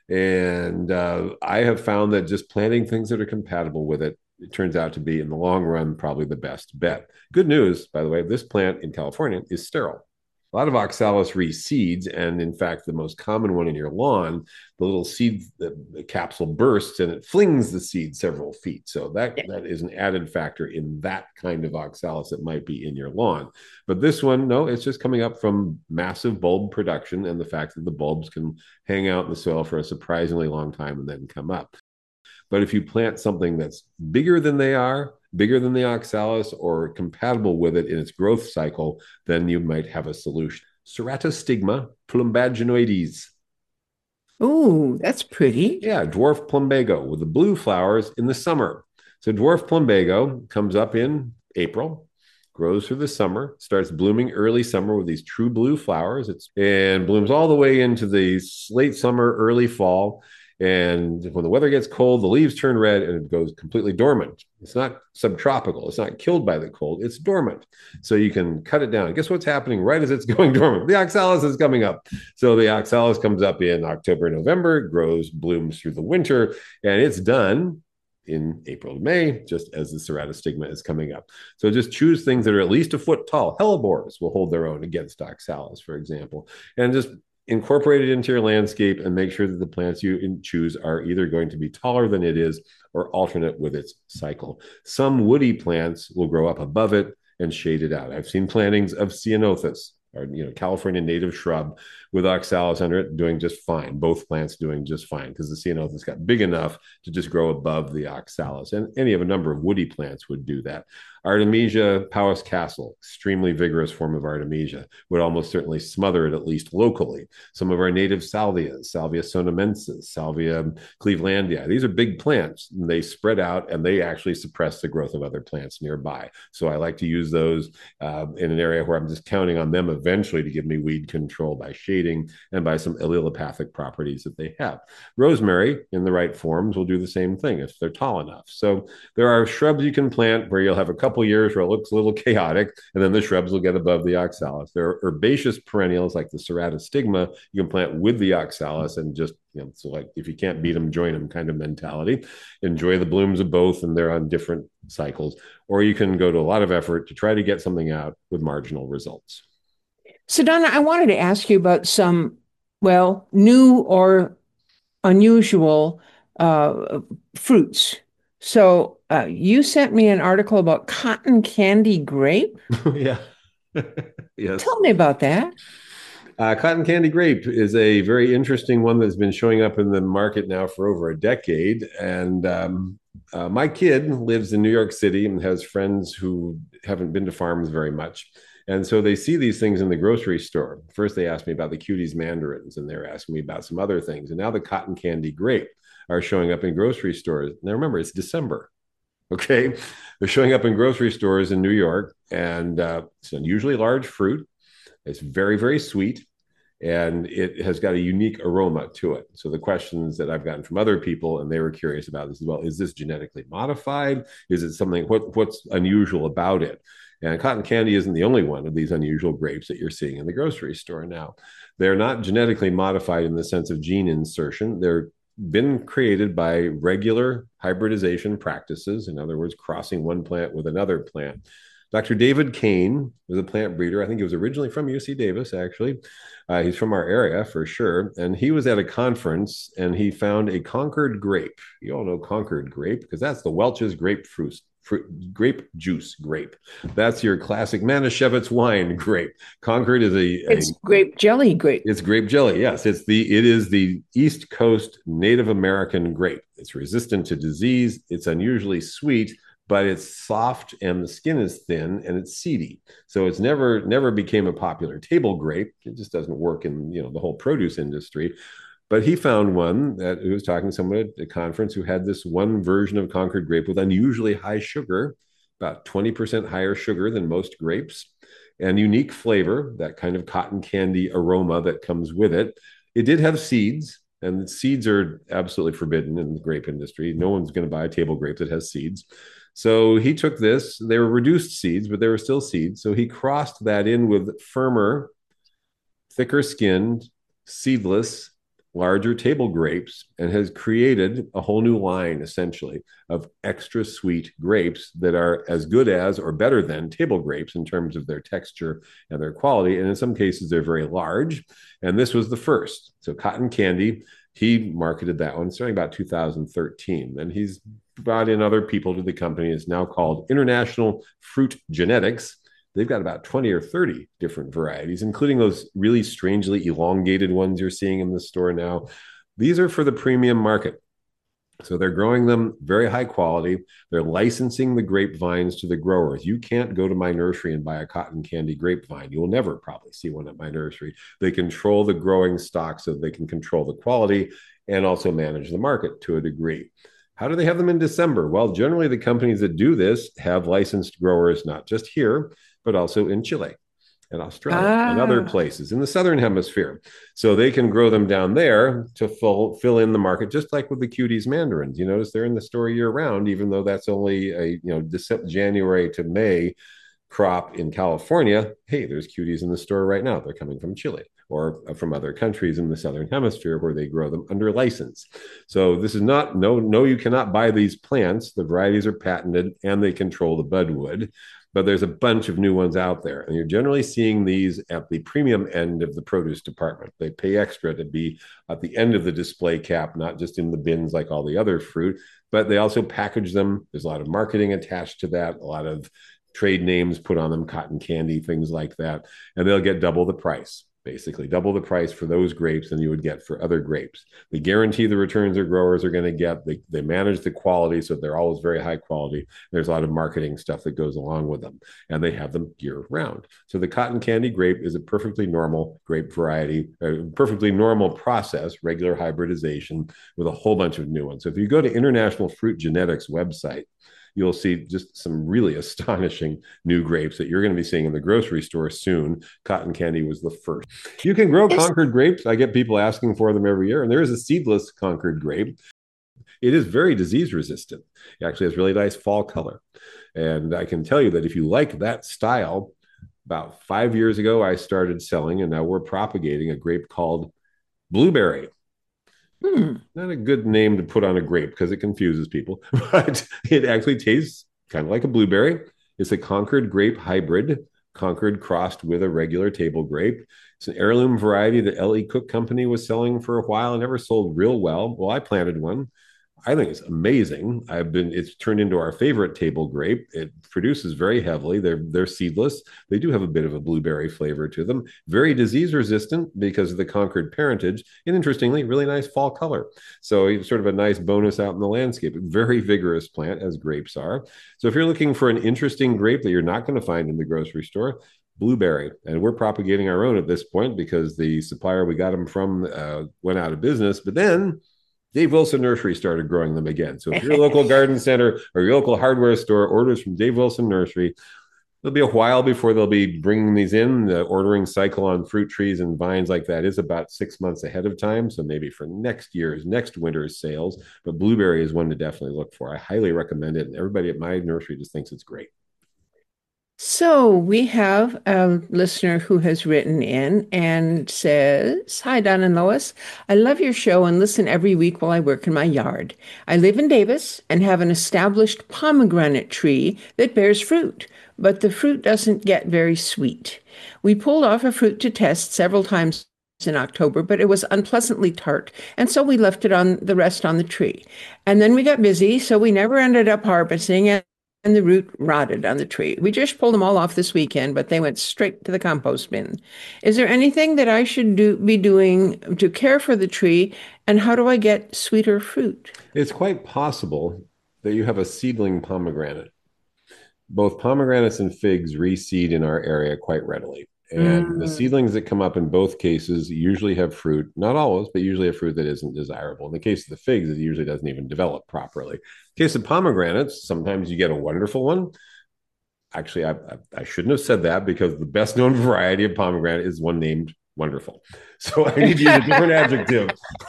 And uh, I have found that just planting things that are compatible with it, it turns out to be, in the long run, probably the best bet. Good news, by the way, this plant in California is sterile. A lot of oxalis reseeds, and in fact, the most common one in your lawn, the little seed, the, the capsule bursts and it flings the seed several feet. So that, Yeah. that is an added factor in that kind of oxalis that might be in your lawn. But this one, no, it's just coming up from massive bulb production and the fact that the bulbs can hang out in the soil for a surprisingly long time and then come up. But if you plant something that's bigger than they are, bigger than the oxalis, or compatible with it in its growth cycle, then you might have a solution. Ceratostigma plumbaginoides. Oh, that's pretty. Yeah, dwarf plumbago with the blue flowers in the summer. So dwarf plumbago comes up in April, grows through the summer, starts blooming early summer with these true blue flowers. It's and blooms all the way into the late summer, early fall. And when the weather gets cold, the leaves turn red and it goes completely dormant. It's not subtropical. It's not killed by the cold. It's dormant. So you can cut it down. And guess what's happening right as it's going dormant? The oxalis is coming up. So the oxalis comes up in October, November, grows, blooms through the winter, and it's done in April to May, just as the ceratostigma is coming up. So just choose things that are at least a foot tall. Hellebores will hold their own against oxalis, for example, and just incorporate it into your landscape and make sure that the plants you choose are either going to be taller than it is or alternate with its cycle. Some woody plants will grow up above it and shade it out. I've seen plantings of ceanothus, or you know, California native shrub with oxalis under it doing just fine. Both plants doing just fine because the ceanothus got big enough to just grow above the oxalis. And any of a number of woody plants would do that. Artemisia Powys Castle, extremely vigorous form of Artemisia, would almost certainly smother it, at least locally. Some of our native salvias, Salvia sonamensis, Salvia clevelandii, these are big plants. And they spread out and they actually suppress the growth of other plants nearby. So I like to use those uh, in an area where I'm just counting on them eventually to give me weed control by shading and by some allelopathic properties that they have. Rosemary, in the right forms, will do the same thing if they're tall enough. So there are shrubs you can plant where you'll have a couple years where it looks a little chaotic, and then the shrubs will get above the oxalis. There are herbaceous perennials like the ceratostigma you can plant with the oxalis and just, you know, so like if you can't beat them, join them kind of mentality. Enjoy the blooms of both, and they're on different cycles. Or you can go to a lot of effort to try to get something out with marginal results. So, Donna, I wanted to ask you about some, well, new or unusual uh, fruits. So uh, you sent me an article about cotton candy grape. Yeah. Yes. Tell me about that. Uh, cotton candy grape is a very interesting one that's been showing up in the market now for over a decade. And um, uh, my kid lives in New York City and has friends who haven't been to farms very much. And so they see these things in the grocery store. First, they asked me about the cuties mandarins, and they're asking me about some other things. And now the cotton candy grape are showing up in grocery stores. Now, remember, it's December. Okay. They're showing up in grocery stores in New York, and uh, it's an unusually large fruit. It's very, very sweet, and it has got a unique aroma to it. So the questions that I've gotten from other people, and they were curious about this as well, is this genetically modified? Is it something, what, what's unusual about it? And cotton candy isn't the only one of these unusual grapes that you're seeing in the grocery store now. They're not genetically modified in the sense of gene insertion. They're been created by regular hybridization practices. In other words, crossing one plant with another plant. Doctor David Kane was a plant breeder. I think he was originally from U C Davis, actually. Uh, he's from our area for sure. And he was at a conference and he found a Concord grape. You all know Concord grape because that's the Welch's grapefruit. Fruit, grape juice grape. That's your classic Manischewitz wine grape. Concord is a, a it's grape jelly grape. It's grape jelly. Yes, it's the it is the East Coast Native American grape. It's resistant to disease. It's unusually sweet, but it's soft and the skin is thin and it's seedy. So it's never never became a popular table grape. It just doesn't work in, you know, the whole produce industry. But he found one that he was talking to someone at a conference who had this one version of Concord grape with unusually high sugar, about twenty percent higher sugar than most grapes, and unique flavor, that kind of cotton candy aroma that comes with it. It did have seeds, and seeds are absolutely forbidden in the grape industry. No one's going to buy a table grape that has seeds. So he took this. They were reduced seeds, but they were still seeds. So he crossed that in with firmer, thicker skinned, seedless, larger table grapes and has created a whole new line, essentially, of extra sweet grapes that are as good as or better than table grapes in terms of their texture and their quality. And in some cases, they're very large. And this was the first. So Cotton Candy, he marketed that one starting about two thousand thirteen. And he's brought in other people to the company. It's now called International Fruit Genetics. They've got about twenty or thirty different varieties, including those really strangely elongated ones you're seeing in the store now. These are for the premium market. So they're growing them very high quality. They're licensing the grapevines to the growers. You can't go to my nursery and buy a cotton candy grapevine. You will never probably see one at my nursery. They control the growing stock so they can control the quality and also manage the market to a degree. How do they have them in December? Well, generally the companies that do this have licensed growers, not just here, but also in Chile and Australia ah. and other places in the Southern Hemisphere. So they can grow them down there to fill, fill in the market, just like with the Cuties mandarins. You notice they're in the store year round, even though that's only a, you know, December, January to May crop in California. Hey, there's Cuties in the store right now. They're coming from Chile or from other countries in the Southern Hemisphere where they grow them under license. So this is not, no, no, you cannot buy these plants. The varieties are patented and they control the budwood. But there's a bunch of new ones out there. And you're generally seeing these at the premium end of the produce department. They pay extra to be at the end of the display cap, not just in the bins like all the other fruit, but they also package them. There's a lot of marketing attached to that, a lot of trade names put on them, cotton candy, things like that. And they'll get double the price. Basically double the price for those grapes than you would get for other grapes. They guarantee the returns their growers are going to get. They, they manage the quality, so they're always very high quality. There's a lot of marketing stuff that goes along with them, and they have them year round. So the cotton candy grape is a perfectly normal grape variety, a perfectly normal process, regular hybridization with a whole bunch of new ones. So if you go to International Fruit Genetics website, you'll see just some really astonishing new grapes that you're going to be seeing in the grocery store soon. Cotton candy was the first. You can grow Concord grapes. I get people asking for them every year. And there is a seedless Concord grape. It is very disease resistant. It actually has really nice fall color. And I can tell you that if you like that style, about five years ago, I started selling, and now we're propagating a grape called Blueberry. Hmm. Not a good name to put on a grape because it confuses people, but it actually tastes kind of like a blueberry. It's a Concord grape hybrid, Concord crossed with a regular table grape. It's an heirloom variety that L E. Cook Company was selling for a while and never sold real well. Well, I planted one. I think it's amazing. I've been, it's turned into our favorite table grape. It produces very heavily. They're, they're seedless. They do have a bit of a blueberry flavor to them. Very disease resistant because of the Concord parentage. And interestingly, really nice fall color. So it's sort of a nice bonus out in the landscape. Very vigorous plant, as grapes are. So if you're looking for an interesting grape that you're not going to find in the grocery store, Blueberry. And we're propagating our own at this point because the supplier we got them from uh, went out of business. But then Dave Wilson Nursery started growing them again. So if your local garden center or your local hardware store orders from Dave Wilson Nursery, there'll be a while before they'll be bringing these in. The ordering cycle on fruit trees and vines like that is about six months ahead of time. So maybe for next year's, next winter's sales. But Blueberry is one to definitely look for. I highly recommend it. And everybody at my nursery just thinks it's great. So we have a listener who has written in and says, "Hi, Don and Lois. I love your show and listen every week while I work in my yard. I live in Davis and have an established pomegranate tree that bears fruit, but the fruit doesn't get very sweet. We pulled off a fruit to test several times in October, but it was unpleasantly tart, and so we left it on the rest on the tree. And then we got busy, so we never ended up harvesting it. And the root rotted on the tree. We just pulled them all off this weekend, but they went straight to the compost bin. Is there anything that I should do, be doing to care for the tree, and how do I get sweeter fruit?" It's quite possible that you have a seedling pomegranate. Both pomegranates and figs reseed in our area quite readily. And mm. the seedlings that come up in both cases usually have fruit, not always, but usually a fruit that isn't desirable. In the case of the figs, it usually doesn't even develop properly. In the case of pomegranates, sometimes you get a wonderful one. Actually, I, I, I shouldn't have said that because the best known variety of pomegranate is one named wonderful. So I need to use a different adjective.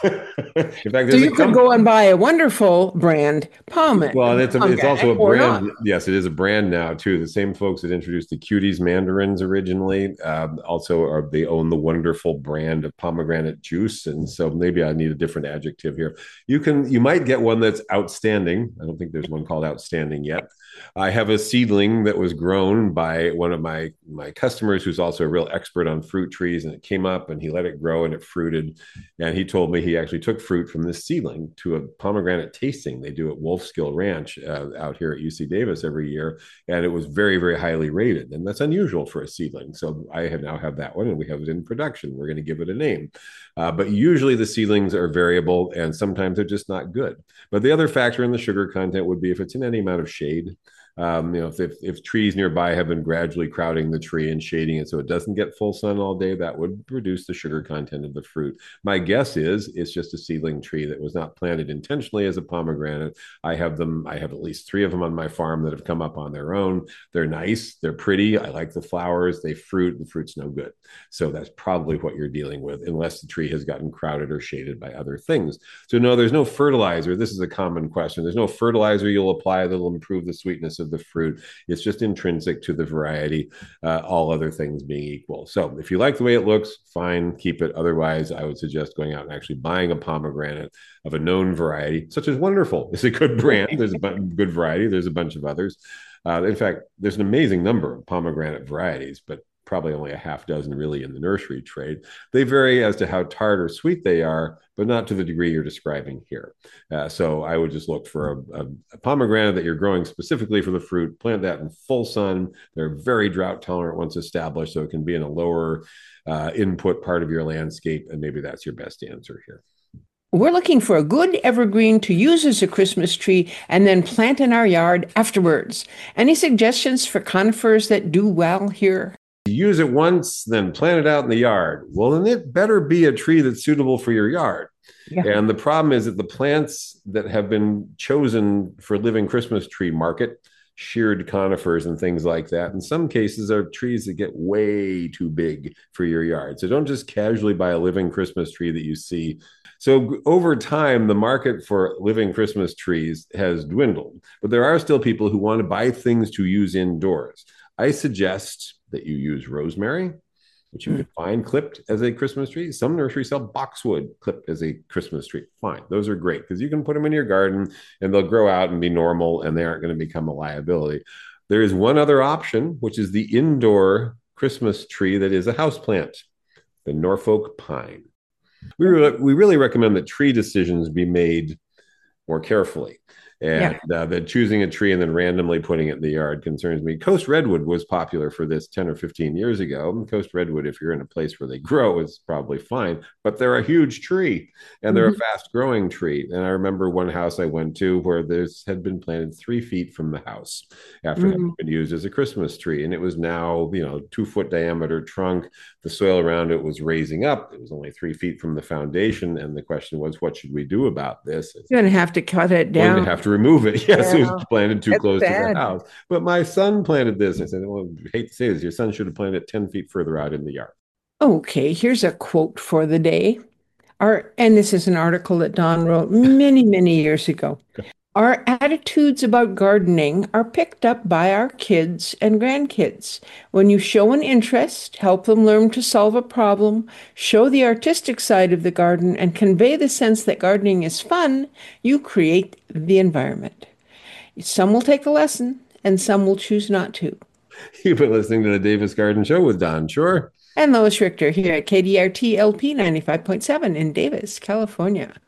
In fact, So there's you a could com- go and buy a wonderful brand pomade. well, it's, a, it's also a or brand. not. Yes, it is a brand now too. The same folks that introduced the Cuties mandarins originally um, also are they own the wonderful brand of pomegranate juice, and so maybe I need a different adjective here. You can you might get one that's outstanding. I don't think there's one called outstanding yet. I have a seedling that was grown by one of my my customers who's also a real expert on fruit trees, and it came up and he let it grow and it fruited, and he told me he actually took fruit from this seedling to a pomegranate tasting they do at Wolfskill Ranch uh, out here at U C Davis every year, and it was very very highly rated, and that's unusual for a seedling. So I have now have that one, and we have it in production. We're going to give it a name, uh, but usually the seedlings are variable, and sometimes they're just not good. But the other factor in the sugar content would be if it's in any amount of shade. Um, you know, if, if if trees nearby have been gradually crowding the tree and shading it so it doesn't get full sun all day, that would reduce the sugar content of the fruit. My guess is it's just a seedling tree that was not planted intentionally as a pomegranate. I have them. I have at least three of them on my farm that have come up on their own. They're nice. They're pretty. I like the flowers. They fruit. The fruit's no good. So that's probably what you're dealing with, unless the tree has gotten crowded or shaded by other things. So no, there's no fertilizer. This is a common question. There's no fertilizer you'll apply that'll improve the sweetness of the fruit. It's just intrinsic to the variety, uh, all other things being equal. So if you like the way it looks, fine, keep it. Otherwise, I would suggest going out and actually buying a pomegranate of a known variety, such as Wonderful. It's a good brand. There's a good variety. There's a bunch of others. Uh, in fact, there's an amazing number of pomegranate varieties, but probably only a half dozen really in the nursery trade. They vary as to how tart or sweet they are, but not to the degree you're describing here. Uh, so I would just look for a, a, a pomegranate that you're growing specifically for the fruit, plant that in full sun. They're very drought tolerant once established, so it can be in a lower uh, input part of your landscape, and maybe that's your best answer here. We're looking for a good evergreen to use as a Christmas tree and then plant in our yard afterwards. Any suggestions for conifers that do well here? Use it once, then plant it out in the yard. Well, then it better be a tree that's suitable for your yard. Yeah. And the problem is that the plants that have been chosen for living Christmas tree market, sheared conifers and things like that, in some cases are trees that get way too big for your yard. So don't just casually buy a living Christmas tree that you see. So over time, the market for living Christmas trees has dwindled, but there are still people who want to buy things to use indoors. I suggest that you use rosemary, which you mm. can find clipped as a Christmas tree. Some nurseries sell boxwood clipped as a Christmas tree. Fine. Those are great because you can put them in your garden and they'll grow out and be normal and they aren't going to become a liability. There is one other option, which is the indoor Christmas tree that is a houseplant, the Norfolk pine. We really, we really recommend that tree decisions be made more carefully. And yeah. uh, that choosing a tree and then randomly putting it in the yard concerns me. Coast redwood was popular for this ten or fifteen years ago. And Coast redwood, if you're in a place where they grow, is probably fine. But they're a huge tree and they're mm-hmm. a fast growing tree. And I remember one house I went to where this had been planted three feet from the house after mm-hmm. it had been used as a Christmas tree. And it was now, you know, two foot diameter trunk. The soil around it was raising up. It was only three feet from the foundation. And the question was, what should we do about this? You're going to have to cut it down. We're going to have to remove it. Yes, yeah. It was planted too That's close bad. to the house. But my son planted this. I said, well, I hate to say this, your son should have planted it ten feet further out in the yard. Okay, here's a quote for the day. Our, and this is an article that Don wrote many, many years ago. Okay. Our attitudes about gardening are picked up by our kids and grandkids. When you show an interest, help them learn to solve a problem, show the artistic side of the garden, and convey the sense that gardening is fun, you create the environment. Some will take the lesson, and some will choose not to. You've been listening to the Davis Garden Show with Don Shore and Lois Richter here at K D R T L P ninety-five point seven in Davis, California.